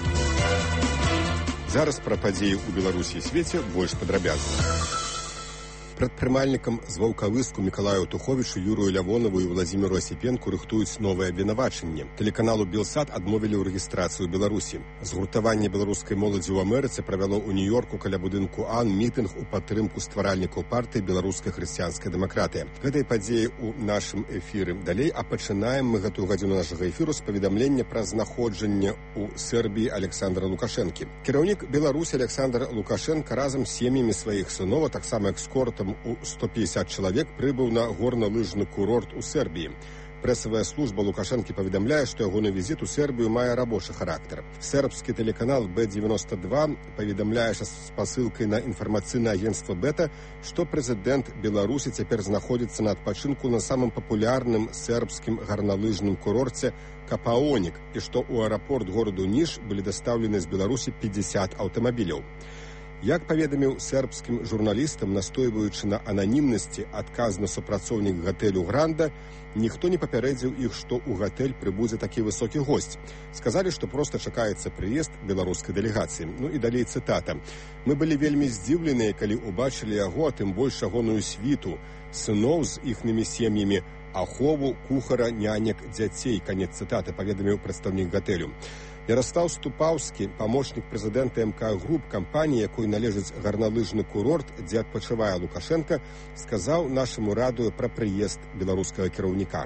Зараз пра падзеі ў Беларусі і свеце больш падрабязна. Прадпрымальнікам з Ваўкавыску Мікалаю Аўтуховічу, Юрыю Лявонаву і Владзіміру Асіпенку рыхтуюць новае абвінавачанне. Тэлеканалу «Белсат» адмовілі ў рэгістрацыю ў Беларусі. Згуртаванне беларускай моладзі ў Амерыцы правяло ў Нью-Йорку каля будынку АН мітынг у падтрымку стваральнікаў партыі «Беларуская хрысціянская дэмакратыя». Гэтай падзеі ў нашым эфіры далей, а пачынаем мы гэтую гадзіну нашага эфіру з паведамлення пра знаходжанне ў Сербіі Александра Лукашэнкі. Кіраўнік Беларусі Александр Лукашенко разам з сем'ямі сваіх сыноў, а таксама экскортам у сто пятьдесят чалавек прыбыў на горна-лыжны курорт у Сербіі. Прэсавая служба Лукашэнкі паведамляе, што ягоны візіт у Сербію мае рабочы характар. Сербскі тэлеканал Б девяносто два паведамляе са спасылкай на інфармацыйнае агенцтва Бета, што прэзідэнт Беларусі цяпер знаходзіцца на адпачынку на самым папулярным сербскім гарналыжным курорце Капаонік і што ў аэрапорт гораду Ніш былі дастаўлены з Беларусі пятьдесят аўтамабіляў. Як паведаміў сербскім журналістам, настойваючы на ананімнасці, адказны супрацоўнік гатэлю «Гранда», ніхто не папярэдзіў іх, што ў гатэль прыбудзе такі высокі госць. Сказалі, што проста чакаецца прыезд беларускай дэлегацыі. Ну і далей цытата. «Мы былі вельмі здзіўленыя, калі ўбачылі яго, а тым больш ягоную світу, сыноў з іхнымі сем'ямі, ахову, кухара, нянек, дзяцей». Канец цытаты, паведаміў прадстаўнік гатэлю. Ярослав Ступаўскі, памочнік прэзідэнта эм ка груп, кампаніі, якой належыць гарналыжны курорт, дзе адпачывае Лукашенко, сказаў нашаму радыё пра прыезд беларускага кіраўніка.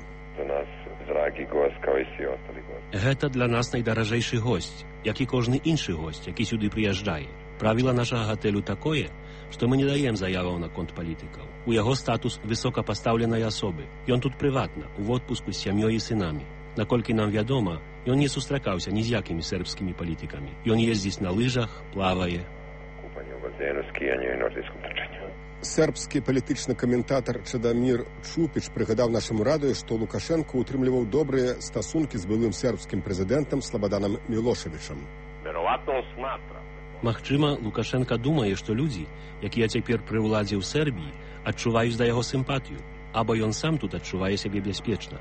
Гэта для нас найдаражэйшы госць, як і кожны іншы госць, які сюды прыязджае. Правіла нашага гатэлю такое, што мы не даем заяваў на конт палітыкаў. У яго статус высокапастаўленай асобы. Ён тут прыватна, у водпуску з сям'ёй і сынамі. Наколькі нам вядома, ён не сустракаўся ні з якімі сербскімі палітыкамі. Ён ездзіць на лыжах, плавае. Сербскі палітычны каментатар Чадамір Чупіч прыгадаў нашаму радыё, што Лукашенко утрымліваў добрыя стасункі з былым сербскім прэзідэнтам Слабаданам Мілошевічам. Магчыма, Лукашенко думае, што людзі, якія цяпер пры ўладзе ў Сербіі, адчуваюць да яго сімпатію, або ён сам тут адчувае сябе бяспечна.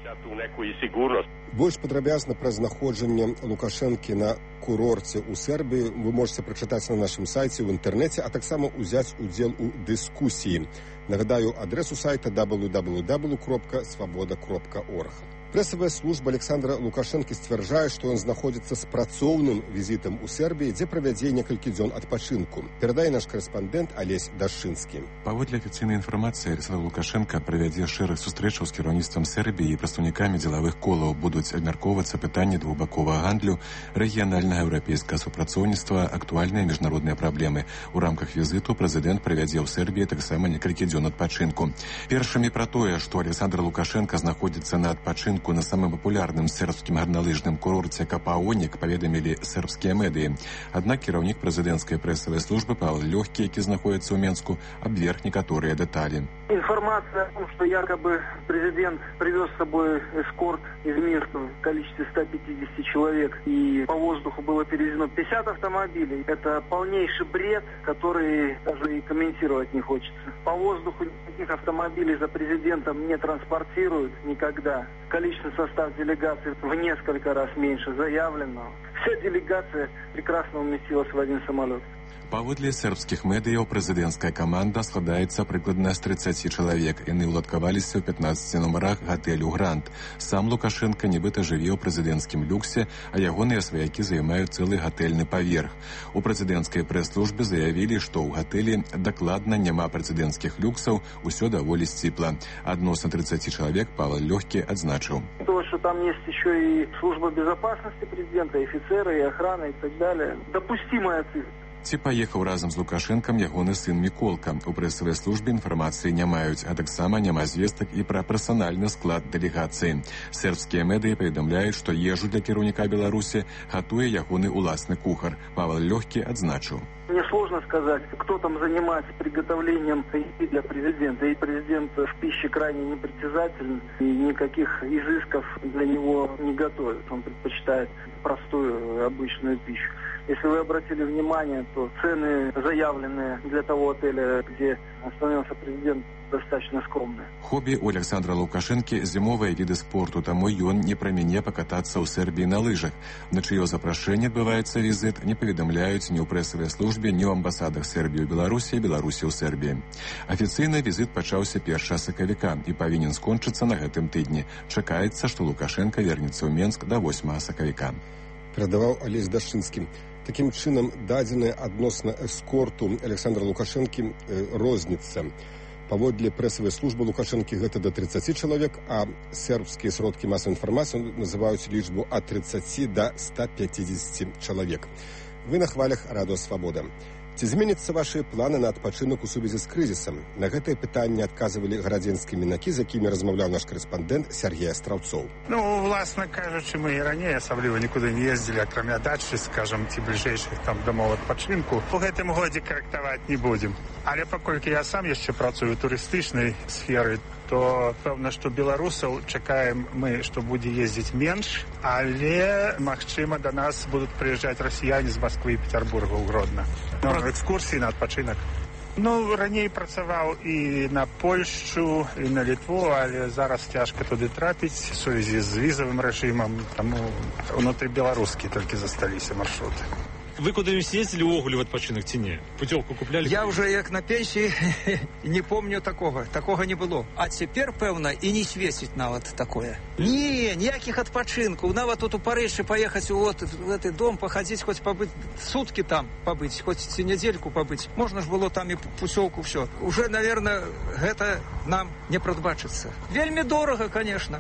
Больш падрабязна пра знаходжанне Лукашэнкі на курорце ў Сербіі вы можете прачытаць на нашым сайце ў інтэрнэце, а таксама ўзяць удзел у дыскусіі. Нагадаю, адресу сайта дабл ю дабл ю дабл ю кропка свабода кропка орг. Прэсавая служба Александра Лукашэнкі сцвярджае, што ён знаходзіцца з працоўным візітам у Сербіі, дзе правядзе некалькі дзён адпачынку. Перадае наш карэспандэнт Алесь Дашчынскі. Паводле афіцыйнай інфармацыі, Александр Лукашенко правядзе шэраг сустрэчаў з кіраўніцтвам Сербіі і прадстаўнікамі дзелавых колаў. Будуць абмяркоўвацца пытанні двухбаковага гандлю, рэгіянальнага еўрапейскага супрацоўніцтва, актуальныя міжнародныя праблемы. У рамках візіту прэзідэнт правядзе ў Сербіі таксама некалькі дзён адпачынку. Першымі пра тое, што Александр Лукашенко знаходзіцца на адпачынку на самым папулярным сербскім гарналыжным курорце Капаонік, паведамілі сербскія медыі. Аднак кіраўнік прэзідэнцкай прэсавай службы Павел Лёгкі, які знаходзіцца ў Менску, абверг некаторыя дэталі. Информация о том, что якобы президент привез с собой эскорт из Минска в количестве ста пятидесяти человек, и по воздуху было перевезено пятьдесят автомобилей, это полнейший бред, который даже и комментировать не хочется. По воздуху никаких автомобилей за президентом не транспортируют никогда. Количественный состав делегации в несколько раз меньше заявленного. Вся делегация прекрасно уместилась в один самолет. Паводле сербскіх медыяў прэзідэнцкая каманда складаецца прыкладна з трыццаці чалавек. Яны ўладкаваліся ў пятнаццаці нумарах гатэлю «Грант». Сам Лукашенко нібыта жыве ў прэзідэнцкім люксе, а ягоныя сваякі займаюць цэлы гатэльны паверх. У прэзідэнцкай прэс-службе заявілі, што ў гатэлі дакладна няма прэзідэнцкіх люксаў, усё даволі сціпла. Адносна трыццаці чалавек Павел Лёгкі адзначыў. То, что там есть еще и служба безопасности президента, и офицеры, и охрана, и так далее. Допустимая цифра. Ці паехаў разам з Лукашэнкам ягоны сын Міколка. У прэсавай службе інфармацыі не маюць, а таксама няма звестак і пра персанальны склад дэлегацыі. Сербскія медыі паведамляюць, што ежу для кіраўніка Беларусі гатуе ягоны уласны кухар. Павел Лёгкі адзначыў. Мне сложно сказать, кто там занимается приготовлением еды для президента. И президент в пище крайне непритязателен, и никаких изысков для него не готовит. Он предпочитает простую, обычную пищу. Если вы обратили внимание, то цены, заявленные для того отеля, где остановился президент, достаточно скромные. Хобі у Александра Лукашэнкі зімовыя віды спорту, таму ён не прамене пакатацца ў Сербіі на лыжах. На чыё запрашэнне адбываецца візіт, не паведамляюць ні ў прэсавай службе, ні ў амбасадах Сербіі ў Беларусі і Беларусі ў Сербіі. Афіцыйна візіт пачаўся першага сакавіка і павінен скончыцца на гэтым тыдні. Чакаецца, што Лукашенко вернецца ў Менск да восьмага сакавіка. Перадаваў Алесь Дашчынскі. Такім чынам, дадзеная адносна эскорту Александра Лукашэнкі э, розніца. Паводле прэсавай службы Лукашэнкі гэта да трыццаці чалавек, а сербскія сродкі масавай інфармацыі называюць лічбу ад трыццаці да ста пяцідзесяці чалавек. Вы на хвалях радыё «Свабода». Ці зменяцца вашыя планы на адпачынак у сувязі з крызісам? На гэтае пытанне адказвалі гарадзенскія мінакі, з якімі размаўляў наш карэспандэнт Сергей Астраўцоў. Ну, власна кажучы, мы і раней асабліва нікуды не ездзілі, акрамя дачы, скажам, ці бліжэйшых там дамоў адпачынку. У гэтым годзе карэктаваць не будзем. Але паколькі я сам яшчэ працую ў турыстычнай сферы, то пэўна, што беларусаў чакаем мы, што будзе ездзіць менш, але, магчыма, да нас будуць прыязджаць расіяне з Масквы і Петербурга ў Гродна. Ну, экскурсіі на адпачынак. Ну, раней працаваў і на Польшчу, і на Літву, але зараз цяжка туды трапіць у сувязі з візавым рэжымам, таму унутры беларускі толькі засталіся маршруты. Вы куда-нибудь ездили увогуле в отпочинок ці ні? Путевку купляли? Я уже як на пенсії не помню такого. Такого не було. А тепер, певно, і не світить нават такое. Ні, ніяких відпочинків. Нават тут у Парижі поїхати вот, в цей дом, походити, хоч побыть, сутки там побыть, хоч ці недельку побыть. Можна ж було там і путевку, все. Уже, наверное, гэта нам не прадбачыцца. Вельмі дорого, конечно.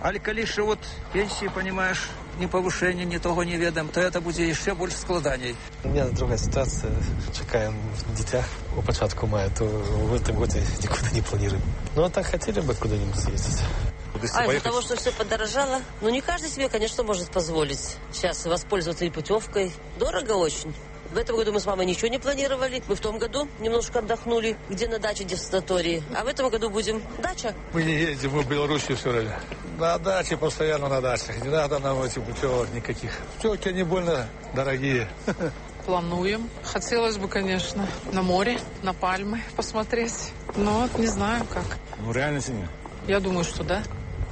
Але калі ще вот пенсии, понимаешь, ни повышения, ни того не ведаем, то это будет еще больше складаний. У меня другая ситуация. Чекаем дитя у початку мая, то в этом году никуда не планируем. Ну, а так хотели бы куда-нибудь съездить. А из-за того, что все подорожало, ну не каждый себе, конечно, может позволить сейчас воспользоваться и путевкой. Дорого очень. В этом году мы с мамой ничего не планировали. Мы в том году немножко отдохнули, где на даче, где в санатории. А в этом году будем дача. Мы не ездим, мы в Белоруссию все время. На даче, постоянно на дачах. Не надо нам этих путевок никаких. Путевки не больно дорогие. Плануем. Хотелось бы, конечно, на море, на пальмы посмотреть. Но не знаю, как. Ну, реально нет? Я думаю, что да.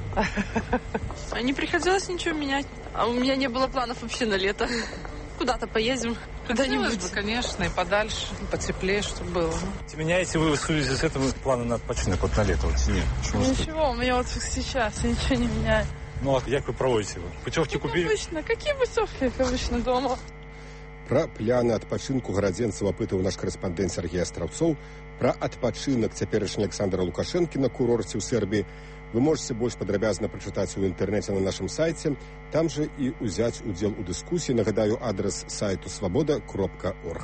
А не приходилось ничего менять. А у меня не было планов вообще на лето. Куда-то поедем. Куда-нибудь бы, конечно, и подальше, и потеплее, чтобы было. Меняете вы в связи с этим планы на отпочинок вот на лето? Вот, нет. Ничего, у меня вот сейчас ничего не меняет. Ну, а как вы проводите его? Путевки как купили? Обычно. Какие путевки, как обычно, дома? Пра пляны адпачынку гарадзенцаў апытаў наш карэспандэнт Сергей Астраўцоў. Пра адпачынак цяперашні Александра Лукашэнкі на курорце ў Сербіі вы можете больш падрабязна прачытаць у інтэрнэце на нашым сайце. Там же і ўзяць удзел у дыскусіі. Нагадаю, адрес сайту свабода кропка орг.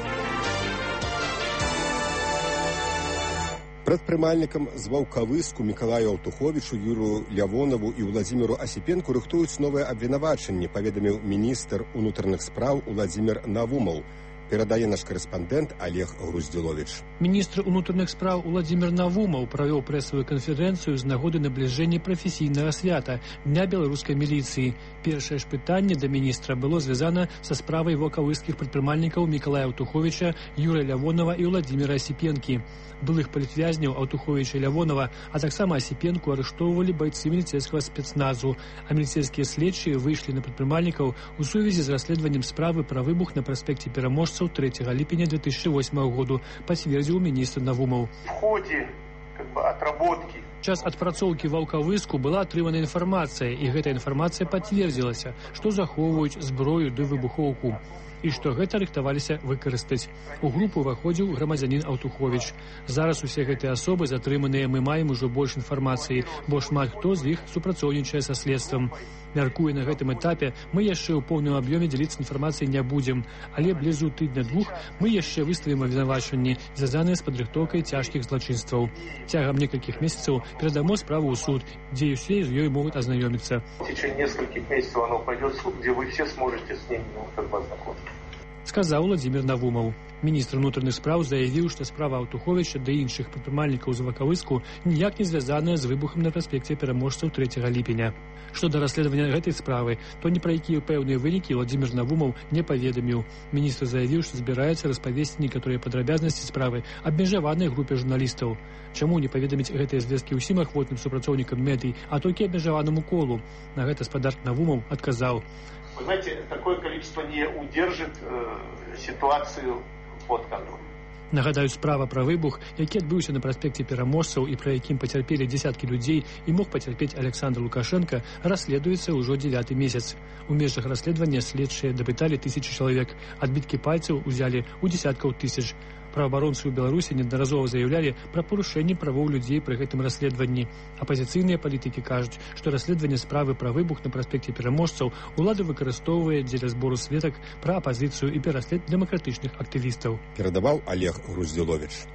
Прадпрымальнікам з Ваўкавыску Мікалаю Аўтуховічу, Юрію Лявонаву і Владзіміру Асіпенку рыхтуюць новыя абвінавачанні, паведаміў міністр унутраных спраў Уладзімір Навумаў. Перадае наш карэспандэнт Олег Груздзіловіч. Міністр унутраных спраў Уладзімір Навумаў правёў прэсавую канферэнцыю з нагоды набліжэння прафесійнага свята Дня беларускай міліцыі. Першае ж пытанне да міністра было звязана са справай ваўкавыскіх прадпрымальнікаў Мікалая Аўтуховіча, Юрыя Лявонава і Уладзіміра Асіпенкі. Былых палітвязняў Аўтуховіча і Лявонава, а таксама Асіпенку арыштоўвалі байцы міліцэйскага спецназу, а міліцэйскія следчыя выйшлі на прадпрымальнікаў у сувязі з расследаваннем справы пра выбух на праспекце Пераможцаў трэцяга ліпеня две тысячи восьмого году, пацвердзіў міністр Навумаў. В ходе как бы отработки час адпрацоўкі Ваўкавыску была атрымана інфармацыя, і гэта інфармацыя пацвердзілася, што захоўваюць зброю ды выбухоўку, і што гэта рыхтаваліся выкарыстаць. У групу ўваходзіў грамадзянін Аўтуховіч. Зараз усе гэтыя асобы затрыманыя, мы маем ужо больш інфармацыі, бо шмат хто з іх супрацоўнічае са следствам. Мяркуе, на гэтым этапе мы яшчэ ў поўным аб'ёме дзяліцца інфармацыяй не будзем, але блізу тыдня-двух мы яшчэ выставім абвінавачанні, звязаныя з падрыхтоўкай цяжкіх злачынстваў. Цягам некалькіх месяцаў перадамо справу ў суд, дзе усе з ёй могуць азнаёміцца. В течение нескольких месяцев оно пойдет в суд, где вы все сможете с ним ну, как бы ознакомиться. Сказаў Владзімір Навумаў. Міністр унутраных спраў заявіў, што справа Аўтуховіча да іншых прадпрымальнікаў з Ваўкавыску ніяк не звязаная з выбухам на праспекце Пераможцаў трэцяга ліпеня. Што да расследавання гэтай справы, то ні пра якія пэўныя вынікі Владзімір Навумаў не паведаміў. Міністр заявіў, што збіраецца распавесці некаторыя падрабязнасці справы абмежаванай групе журналістаў. Чаму не паведаміць гэтыя звесткі ўсім ахвотным супрацоўнікам медый, а толькі абмежаванаму колу? На гэта спадар Навумаў адказаў. Вы знаете, такое количество не удержит э, ситуацию под контролем. Нагадаю, справа пра выбух, які адбыўся на праспекце Пераможцаў і пра якім пацярпелі дзесяткі людзей і мог пацярпець Александр Лукашенко, расследуецца ўжо дзявяты месяц. У межах расследавання следчыя дапыталі тысячы чалавек, адбіткі пальцаў узялі ў дзесяткаў тысяч. Праваабаронцы ў Беларусі неаднаразова заявлялі пра парушэнне правоў людзей пры гэтым расследаванні. Апазіцыйныя палітыкі кажуць, што расследаванне справы пра выбух на праспекце Пераможцаў улада выкарыстоўвае дзеля збору сведак пра апазіцыю і пераслед дэмакратычных актывістаў. Перадаваў Олег Груздзіловіч.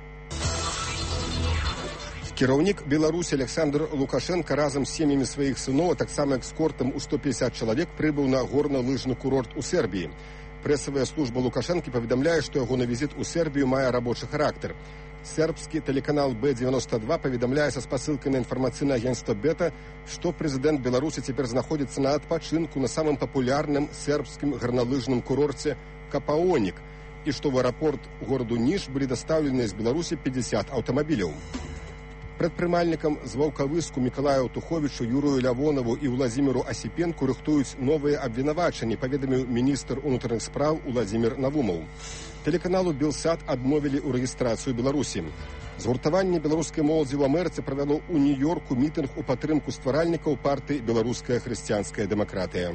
Кіраўнік Беларусі Александр Лукашенко разам з сем'ямі сваіх сыноў, а таксама экскортам у сто пятьдесят чалавек прыбыў на горна-лыжны курорт у Сербіі. Прэсавая служба Лукашэнкі паведамляе, што ягоны візіт у Сербію мае рабочы характар. Сербскі тэлеканал Б девяносто два паведамляе са спасылкай на інфармацыйнае агенцтва Бета, што прэзідэнт Беларусі цяпер знаходзіцца на адпачынку на самым папулярным сербскім гарналыжным курорце Капаонік, і што в аэрапорт гораду Ніш былі дастаўленыя з Беларусі пятьдесят аўтамабіляў. Прадпрымальнікам з Ваўкавыску Мікалаю Аўтуховічу, Юрію Лявонаву і Владзіміру Асіпенку рыхтуюць новыя абвінавачанні, паведаміў міністр унутраных спраў Уладзімір Навумаў. Тэлеканалу Белсат адмовілі ў рэгістрацыю Беларусі. Згуртаванне беларускай моладзі ў Амерыцы правяло ў Нью-Йорку мітынг у падтрымку стваральнікаў партыі «Беларуская хрысціянская дэмакратыя».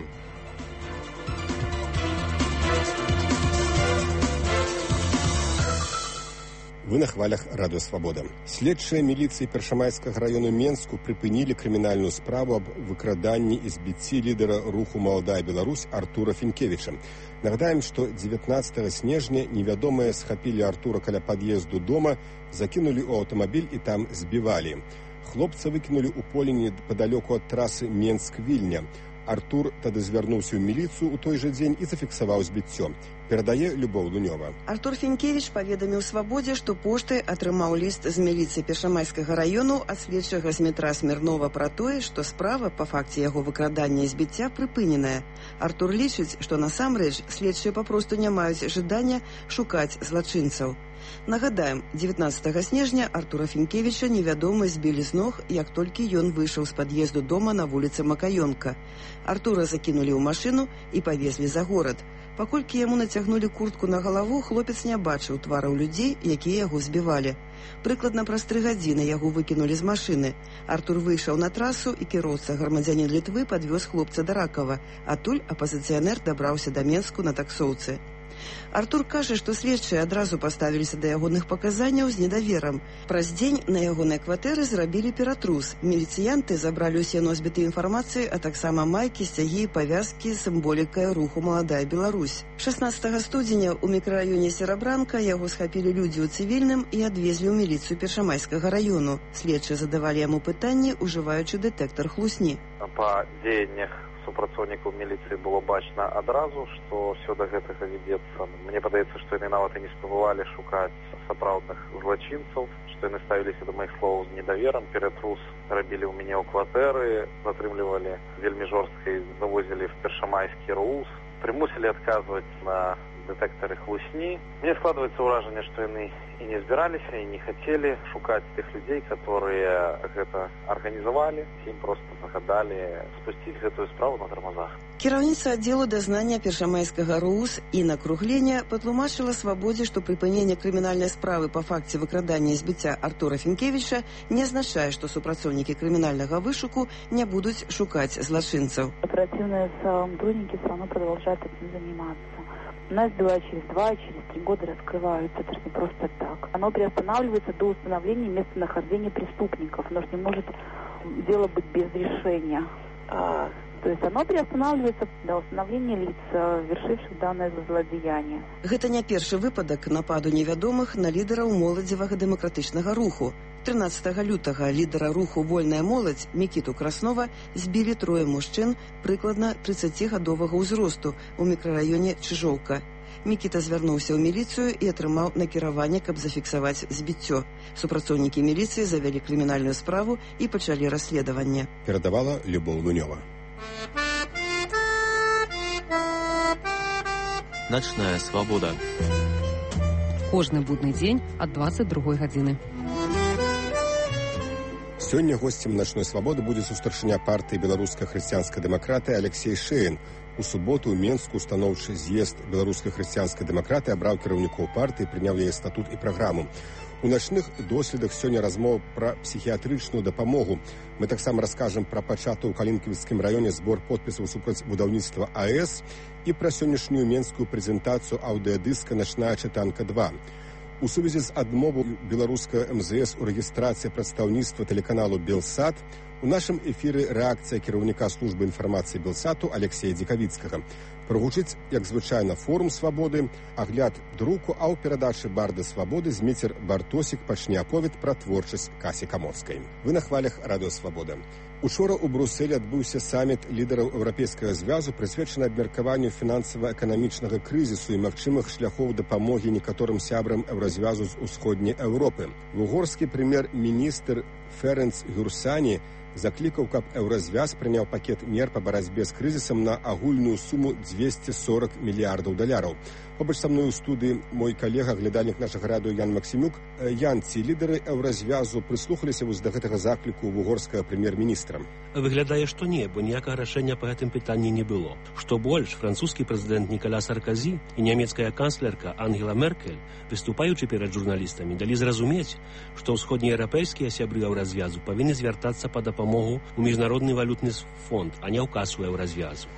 Вы на хвалях радыё Свабода. Следчыя міліцыі Першамайскага раёну Менску прыпынілі крымінальную справу аб выкраданні і збіцці лідара руху «Маладая Беларусь» Артура Фінкевіча. Нагадаем, што дзевятнаццатага снежня невядомыя схапілі Артура каля пад'езду дома, закінулі ў аўтамабіль і там збівалі. Хлопца выкінулі ў поле непадалёку ад трасы Менск-Вільня. Артур тады звярнуўся ў міліцыю ў той жа дзень і зафіксаваў збіццё. Перадае Любоў Лунёва. Артур Фінкевіч паведаміў Свабодзе, што поштай атрымаў ліст з міліцыі Першамайскага раёну ад следчага з метра Смірнова пра тое, што справа па факце яго выкрадання і збіцця прыпыненая. Артур лічыць, што насамрэч следчыя папросту не маюць жадання шукаць злачынцаў. Нагадаем, дзевятнаццатага снежня Артура Фінкевіча невядомыя збілі з ног, як толькі ён выйшаў з пад'езду дома на вуліцы Макаёнка. Артура закінулі ў машыну і павезлі за горад. Паколькі яму нацягнулі куртку на галаву, хлопец не бачыў твараў людзей, якія яго збівалі. Прыкладна праз тры гадзіны яго выкінулі з машыны. Артур выйшаў на трасу, і кіроўца грамадзянін Літвы падвёз хлопца да Ракава. Адтуль апазіцыянер дабраўся да Менску на таксоўцы. Артур кажа, што следчыя адразу паставіліся да ягоных паказанняў з недаверам. Праз дзень на ягонай кватэры зрабілі ператрус. Міліцыянты забралі ўсе носьбіты інфармацыі, а таксама майкі, сцягі і павязкі з сімволікай руху «Маладая Беларусь». шаснаццатага студзеня ў мікрараёне Серабранка яго схапілі людзі ў цывільным і адвезлі ў міліцыю Першамайскага раёну. Следчыя задавалі яму пытанні, ужываючы дэтэктар хлусні. Па дзеяннях супрацоўнікаў міліцыі было бачна адразу, што ўсё да гэтага вядзецца. Мне падаецца, што яны нават і не спрабавалі шукаць сапраўдных злачынцаў, што яны ставіліся да маіх словаў з недаверам. Ператрус рабілі ў мяне ў кватэры, затрымлівалі вельмі жорстка і завозілі в Першамайскі РУС, прымусілі адказваць на дэтэктары хлусні. Мне складваецца ўражанне, што яны і не збіраліся, і не хацелі шукаць тых людзей, которые гэта арганізавалі. Ім проста загадалі спусціць гэтую справу на тармазах. Кіраўніца аддзелу дазнання Першамайскага РУС Інна Кругленя патлумачыла Свабодзе, што прыпыненне крымінальнай справы па факце выкрадання і збіцця Артура Фінкевіча не азначае, што супрацоўнікі крымінальнага вышуку не будуць шукаць злачынцаў. Оперативные сотрудники все равно продолжают этим заниматься. У нас дела через два, через три года раскрываются. Это же не просто так. Оно приостанавливается до установления местонахождения преступников. Оно же не может дело быть без решения. А, то есть оно приостанавливается до установления лиц, вершивших данное злодеяние. Гэта не першы выпадак нападу невядомых на лідараў моладзевага дэмакратычнага руху. трынаццатага лютага лідара руху «Вольная моладзь» Мікіту Краснова збілі трое мужчын прыкладна трыццацігадовага ўзросту ў мікрараёне Чыжоўка. Мікіта звярнуўся ў міліцыю і атрымаў накіраванне, каб зафіксаваць збіццё. Супрацоўнікі міліцыі завялі крымінальную справу і пачалі расследаванне. Перадавала Любоў Лунёва. Начная свабода. Кожны будны дзень ад дваццаць другой гадзіны. Сёння госцем начной свабоды будзе старшыня партыі беларускай хрысціянскай дэмакраты Алексей Шэйн. У суботу ў Менску устаноўчы з'езд беларускай хрысціянскай дэмакраты абраў кіраўнікоў партыі, прыняў яе статут і праграму. У начных доследах сёння размова пра псіхіятрычную дапамогу. Мы таксама раскажам пра пачатак у Калінкавіцкім раёне збор подпісаў супраць будаўніцтва АЭС і пра сённяшнюю менскую прэзентацыю аўдыадыска «Начная чытанка два». У сувязі з адмову беларускага эм зэ эс у рэгістрацыі прадстаўніцтва тэлеканалу «Белсат» у нашым эфіры рэакцыя кіраўніка службы інфармацыі «Белсату» Алексея Дзекавіцкага. Прагучыць, як звычайна, форум свабоды, агляд друку, а ў перадачы «Барды свабоды» Зміцер Бартосік пачне аповед пра творчасць Касі Каморскай. Вы на хвалях радыё Свабода. Учора ў Брусэлі адбыўся саміт лідараў Еўрапейскага звязу, прысвечаны абмеркаванню фінансава-эканамічнага крызісу і магчымых шляхоў дапамогі некаторым сябрам еўразвязу з усходняй Еўропы. Вугорскі прэм'ер-міністр Ференц Гюрсані заклікаў, каб еўразвяз прыняў пакет мер па барацьбе з крызісам на агульную суму двести сорок мільярдаў даляраў. Побач са мной у студыі мой калега, глядальнік нашага радыё Ян Максімюк. Ян, ці лідары еўразвязу прыслухаліся вось да гэтага закліку вугорскага прэм'ер-міністра? Выглядае, што не, бо ніякага рашэння па гэтым пытанні не было. Што больш, французскі прэзідэнт Ніколя Сарказі і нямецкая канцлерка Ангела Меркель, выступаючы перад журналістамі, далі зразумець, што ўсходнееўрапейскія сябры еўразвязу павінны звяртацца па дапамогу ў міжнародны валютны фонд, а не ў касу еўразвязу.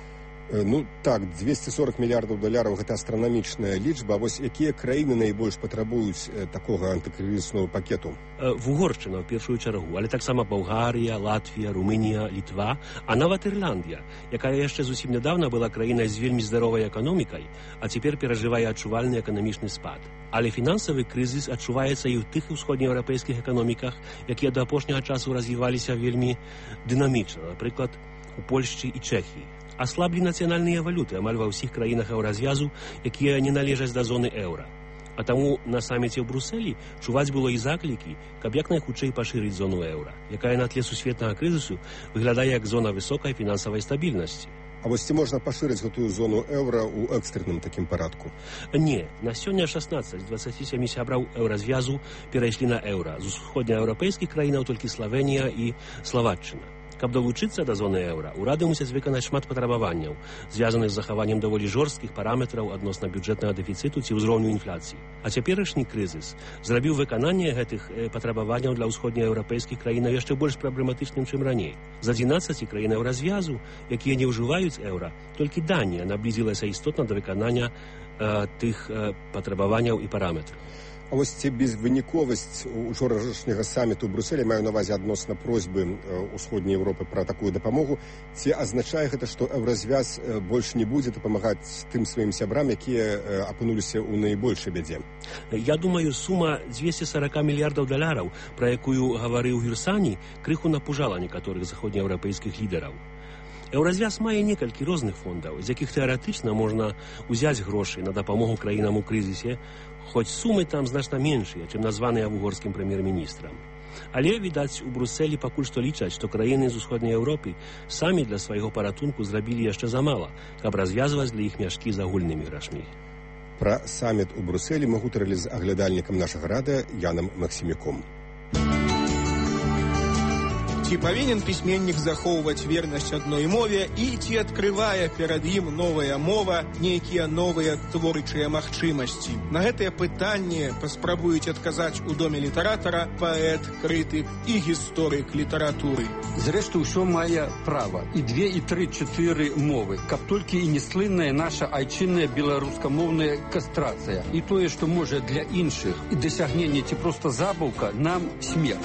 Ну так, двести сорок мільярдаў даляраў гэта астранамічная лічба. Вось якія краіны найбольш патрабуюць такога антыкрызіснага пакету? Угоршчына ў першую чаргу, але таксама Балгарія, Латвія, Румынія, Літва, а нават Ірландія, якая яшчэ зусім нядаўна была краінай з вельмі здаровай эканомікай, а цяпер перажывае адчувальны эканамічны спад. Але фінансавы крызіс адчуваецца і ў тых усходнееўрапейскіх эканоміках, якія да апошняга часу развіваліся вельмі дынамічна, напрыклад, у Польшчы і Чэхіі. Аслаблі нацыянальныя валюты амаль ва ўсіх краінах еўразвязу, якія не належаць да зоны еўра. А таму на саміце ў Брусэлі чуваць было і заклікі, каб як найхутчэй пашырыць зону еўра, якая на тле сусветнага крызісу выглядае як зона высокай фінансавай стабільнасці. А вось ці можна пашырыць гэтую зону еўра ў экстрэнным такім парадку? Не, на сёння шаснаццаць з дваццаці сямі сябраў еўразвязу перайшлі на еўра. З усходнееўрапейскіх краінаў толькі Славенія і Славаччына. Каб далучыцца да зоны еўра, урады мусяць выканаць шмат патрабаванняў, звязаных з захаваннем даволі жорсткіх параметраў адносна бюджэтнага дэфіцыту ці ўзроўню інфляцыі. А цяперашні крызіс зрабіў выкананне гэтых патрабаванняў для ўсходнееўрапейскіх краінаў яшчэ больш праблематычным, чым раней. З адзінаццаці краінаў развязу, якія не ўжываюць еўра, толькі Данія наблізілася істотна да выканання э, тых э, патрабаванняў і параметраў. А вось ці безвыніковасць учорашняга саміту ў Брусэлі, маю на ўвазе адносна просьбы ўсходняй Еўропы пра такую дапамогу, ці азначае гэта, што еўразвяз больш не будзе дапамагаць тым сваім сябрам, якія апынуліся ў найбольшай бядзе? Я думаю, сума двести сорок мільярдаў даляраў, пра якую гаварыў Гюрсані, крыху напужала некаторых заходнееўрапейскіх лідараў. Еўразвяз мае некалькі розных фондаў, з якіх тэарэтычна можна ўзяць грошы на дапамогу краінам у крызісе, хоць сумы там значна меншыя, чым названыя угорскім прэм'ер-міністрам. Але, відаць, у Брусэлі пакуль што лічаць, што краіны з усходняй Еўропы самі для свайго паратунку зрабілі яшчэ замала, каб развязваць для іх мяшкі з агульнымі грашмі. Пра саміт у Брусэлі мы гутарылі з аглядальнікам нашага радыё Янам Максімюком. Ці павінен пісьменнік захоўваць вернасць адной мове і ці адкрывае перад ім новая мова нейкія новыя творчыя магчымасці? На гэтыя пытанні паспрабуюць адказаць у доме літаратара паэт, крытык і гісторык літаратуры. Зрэшты, ўсё мае права. І две, і тры, чатыры мовы. Каб толькі і не слынная наша айчынная беларускамоўная кастрацыя. І тое, што можа для іншых і дасягненне ці проста забаўка, нам смех.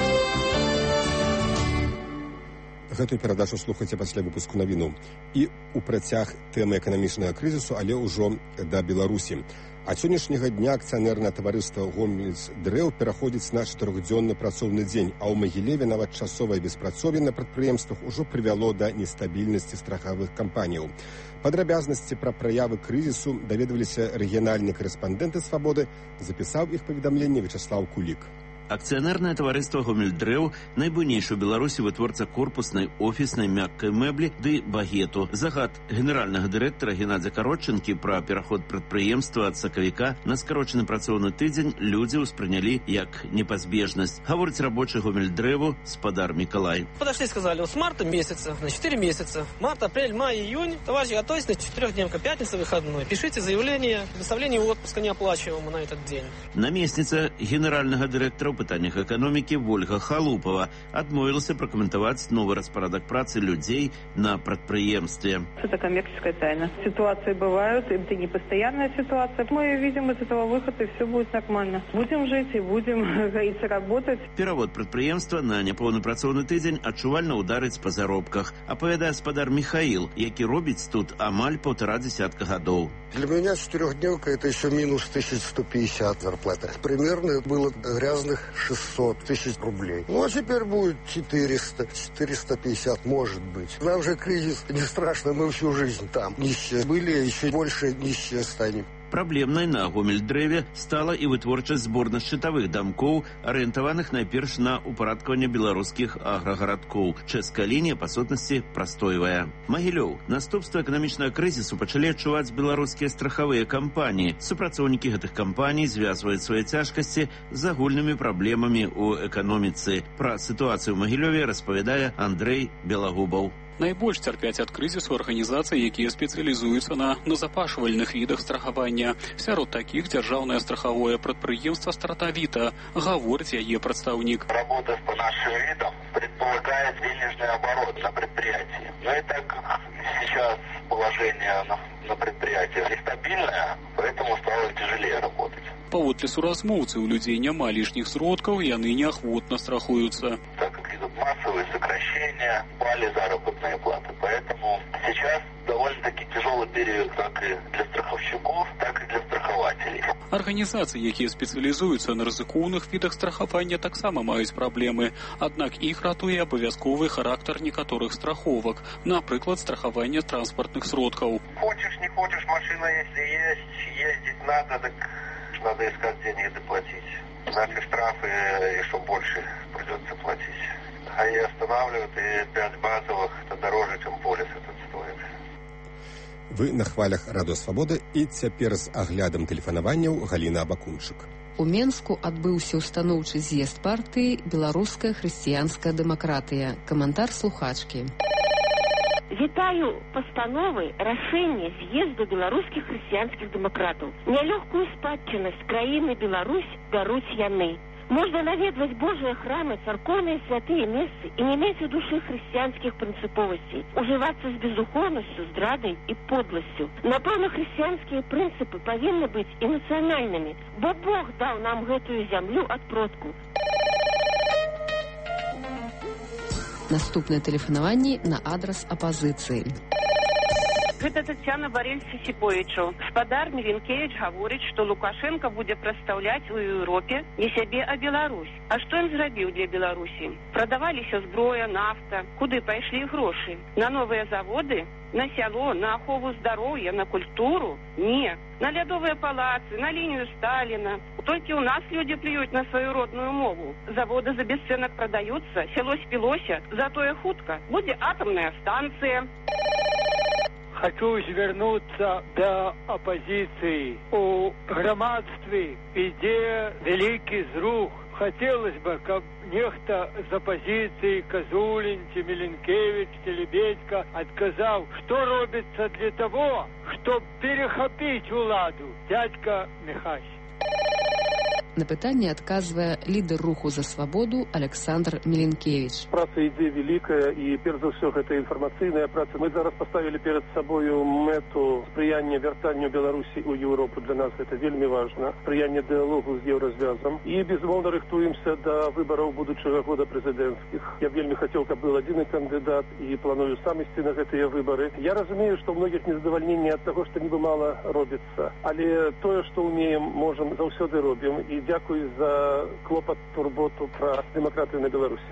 Гэтую перадачу слухайце пасля выпуску навіну. І ў працяг тэмы эканамічнага крызісу, але ўжо да Беларусі. Ад сённяшняга дня акцыянернае таварыства «Гомельц Дрэў» пераходзіць на чатырохдзённы працоўны дзень, а ў Магілеве нават часовае беспрацоўе на прадпрыемствах ужо прывяло да нестабільнасці страхавых кампаніяў. Падрабязнасці пра праявы крызісу даведваліся рэгіянальныя карэспандэнты «Свабоды», запісаў іх паведамленне Вячаслаў Кулік. Акцыянернае таварыства «Гомельдрэў» найбуйнейшы ў Беларусі вытворца корпуснай, офіснай, мяккай мэблі ды багету. Загад генеральнага дырэктара Геннадзя Каротчынкі пра пераход прадпрыемства ад сакавіка на скарочаны працоўны тыдзень людзі ўспрынялі як непазбежнасць. Гаворыць рабочы «Гомельдрэву» спадар Миколай. Подошли, сказали, с марта месяца на четыре месяца. Март, апрель, май, июнь. Товарищи, готовьтесь на четырехдневка, пятница, выходной. Пишите заявление, предоставление отпуска неоплачиваемого на этот день. Намесніца генеральнага дырэктара ў пытаннях эканомікі Вольга Халупова адмовілася пракаментаваць новы распарадак працы людзей на прадпрыемстве. Это коммерческая тайна. Ситуации бывают, это не постоянная ситуация. Мы видим из этого выход, и все будет нормально. Будем жить и будем, говорится, работать. Перавод прадпрыемства на няпоўны працоўны тыдзень адчувальна ударыць па заробках, апавядае спадар Михаил, які робіць тут амаль полтора десятка гадоў. Для меня четырехдневка это еще минус тысяча сто пятьдесят зарплаты. Примерно было грязных шестьсот тысяч рублей. Ну, а теперь будет четыреста, четыреста пятьдесят, может быть. Нам же кризис не страшно, мы всю жизнь там нищие были, еще больше нищие станем. Праблемнай на Гомельдрэве стала і вытворчасць зборна-шчытавых дамкоў, арыентаваных найперш на упарадкаванне беларускіх аграгарадкоў. Чэшская лінія, па сутнасці, прастоевая. Магілёў. Наступства эканамічнага крызісу пачалі адчуваць беларускія страхавыя кампаніі. Супрацоўнікі гэтых кампаній звязваюць свае цяжкасці з агульнымі праблемамі ў эканоміцы. Пра сітуацыю ў Магілёве распавядае Андрэй Белагубаў. Найбольш цярпяць ад крызісу арганізацыі, якія спецыялізуюцца на назапашвальных відах страхавання. Сярод такіх дзяржаўнае страхавое прадпрыемства «Стратавіта», гаворыць яе прадстаўнік. Работа по нашим видам предполагает денежный оборот на предприятии. Но это как сейчас положение на, на предприятии нестабильное, поэтому стало тяжелее работать. Паводле суразмоўцы, у людей няма лишних сродкаў, яны неохотно страхуются. Так как идут массовые сокращения, упали заработные платы, поэтому сейчас довольно-таки тяжелый период как и для страховщиков, так и для страхователей. Арганізацыі, якія спецыялізуюцца на рызыкоўных відах страхавання, таксама маюць праблемы. Аднак іх ратуе абавязковы характар некаторых страховак, напрыклад, страхавання транспартных сродкаў. Хочешь, не хочешь, машина если есть, ездить надо, так надо искать деньги доплатить. Наши штрафы еще больше придется платить. А и останавливают, и пять базовых, это дороже, чем полис этот стоит. Вы на хвалях Радыё Свабода, і цяпер з аглядам тэлефанаванняў Галіна Абакунчык. У Менску адбыўся устаноўчы з'езд партыі «Беларуская хрысціянская дэмакратыя». Каментар слухачкі. Вітаю пастановы рашэння з'езду беларускіх хрысціянскіх дэмакратаў. Нялёгкую спадчыннасць краіны Беларусь бяруць яны. Можна наведваць Божыя храмы, царкоўныя святыя месцы і не мець у душы хрысціянскіх прынцыповасцей, ужывацца з бездухоўнасцю, здрадай і подласцю. Напэўна, хрысціянскія прынцыпы павінны быць і нацыянальнымі, бо Бог даў нам гэтую зямлю ад продку. Наступнае тэлефанаванне на адрас апазіцыі. Гэта Тацяна Барельца Сіповічу. Гаспадар Мілінкевіч гаворыць, што Лукашенко будзе прадстаўляць у Еўропе не сябе, а Беларусь. А што ён зрабіў для Беларусі? Прадаваліся зброя, нафта. Куды пайшлі грошы? На новыя заводы? На сяло, на ахову здароўя, на культуру? Не. На лядовыя палацы, на лінію Сталіна. Толькі ў нас людзі плююць на сваю родную мову. Заводы за бесцэнак прадаюцца, сяло спілося, затое хутка будзе атамная станцыя. Хочу звярнуцца да апазіцыі. У грамадстве ідзе вялікі зрух. Хотелось бы, каб нехта з апазіцыі Казулін, ці Міленкевич, ці Лебедька адказаў, што робіцца для того, чтоб перахапіць уладу. Дядька Михась. На пытанне адказвае лідар руху за свабоду Александр Міленкевич. Праца ідзе великая, і перш за ўсё гэта інфармацыйная праца. Мы зараз поставілі перад сабою мэту спрыяння вяртанню Беларусі ў Еўропу. Для нас гэта вельмі важна. Спрыянне дыалогу з еўразвязам. І, безумоўна, рыхтуемся да выбараў будучага года прэзідэнцкіх. Я вельмі хацеў, каб быў адзіны кандыдат, і планую сам ісці на гэтыя выбары. Я разумею, што ў многіх незадавальненне ад таго, што нібы мала робіцца. Але тое, што ўмеем, можам, заўсёды робім. І дякую за клопат, турботу пра дэмакратыю на Беларусі.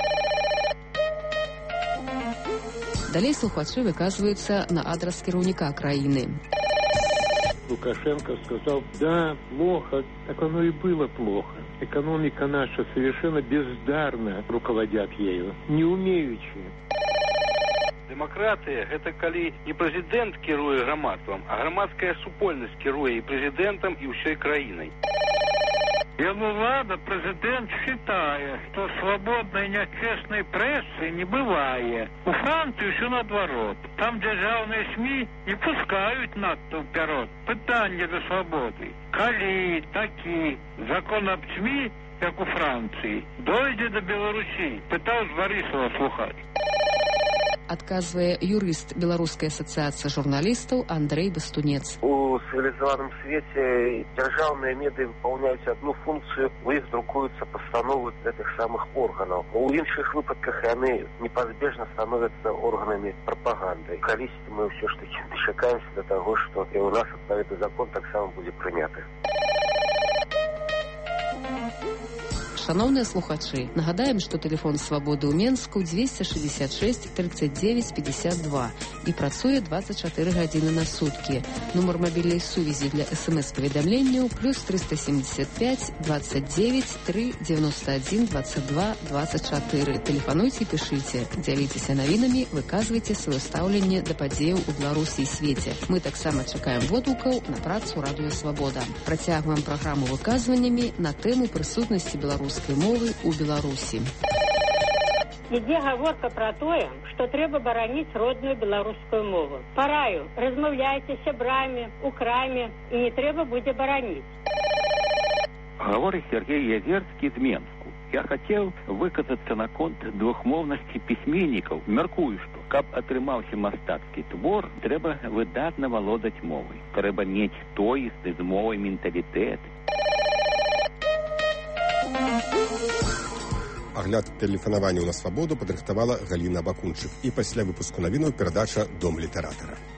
Далей слухачы выказваюцца на адрас кіраўніка краіны. Лукашенко сказал, да, плохо, так оно и было плохо. Экономика наша совершенно бездарно руководят ею, не умеючи. Дэмакратыя – гэта калі не прэзідэнт кіруе грамадствам, а грамадская супольнасць кіруе і прэзідэнтам, і ўсёй краінай. Ему ладно, президент считает, что свободной нечестной прессы не бывает. У Франции все наоборот. Там державные СМИ не пускают надто вперед. Питание до свободы. Коли таки закон об СМИ, как у Франции, дойдет до Беларуси, пытался Борисова слухать. Адказвае юрыст Беларускай асацыяцыі журналістаў Андрэй Бастунец. У цивилизованном свете державные меды выполняют одну функцию, у их друкуются постановы этих самых органов. У іншых выпадках они непозбежно становятся органами пропаганды. Количество мы все ж таки дочекаемся до того, что и у нас отповедный закон так само будет принят. Шановныя слухачы, нагадаем, што тэлефон свабоды ў Менску дзвесце шэсцьдзесят шэсць тридцать девять пятьдесят два і працуе двадцать чатыры гадзіны на суткі. Нумар мабільнай сувязі для эс-эм-эс-паведамленняў плюс триста семьдесят пять двадцать девять три девяносто один двадцать два двадцать четыре. Тэлефануйце, пішыце, дзяліцеся навінамі, выказвайце сваё стаўленне да падзеяў у Беларусі і свеце. Мы таксама чакаем водгукаў на працу Радыё Свабода. Працягваем праграму выказваннямі на тэму прысутнасці беларускай мовы ў Беларусі. Ідзе гаворка пра тое, што трэба бараніць родную беларускую мову. Параю, размаўляйце сябрамі, у краме, і не трэба будзе бараніць. Гаворыць Сергей Язерскі з Менску. Я хотел выказаться на конт двухмовности письменников. Мяркую, что Каб атрымаўся мастацкі твор, трэба выдатна валодаць мовай. Трэба мець тоісты з мовай менталітэт. Агляд тэлефанаванняў на свабоду падрыхтавала Галіна Бакунчык. І пасля выпуску навінаў перадача «Дом літаратара».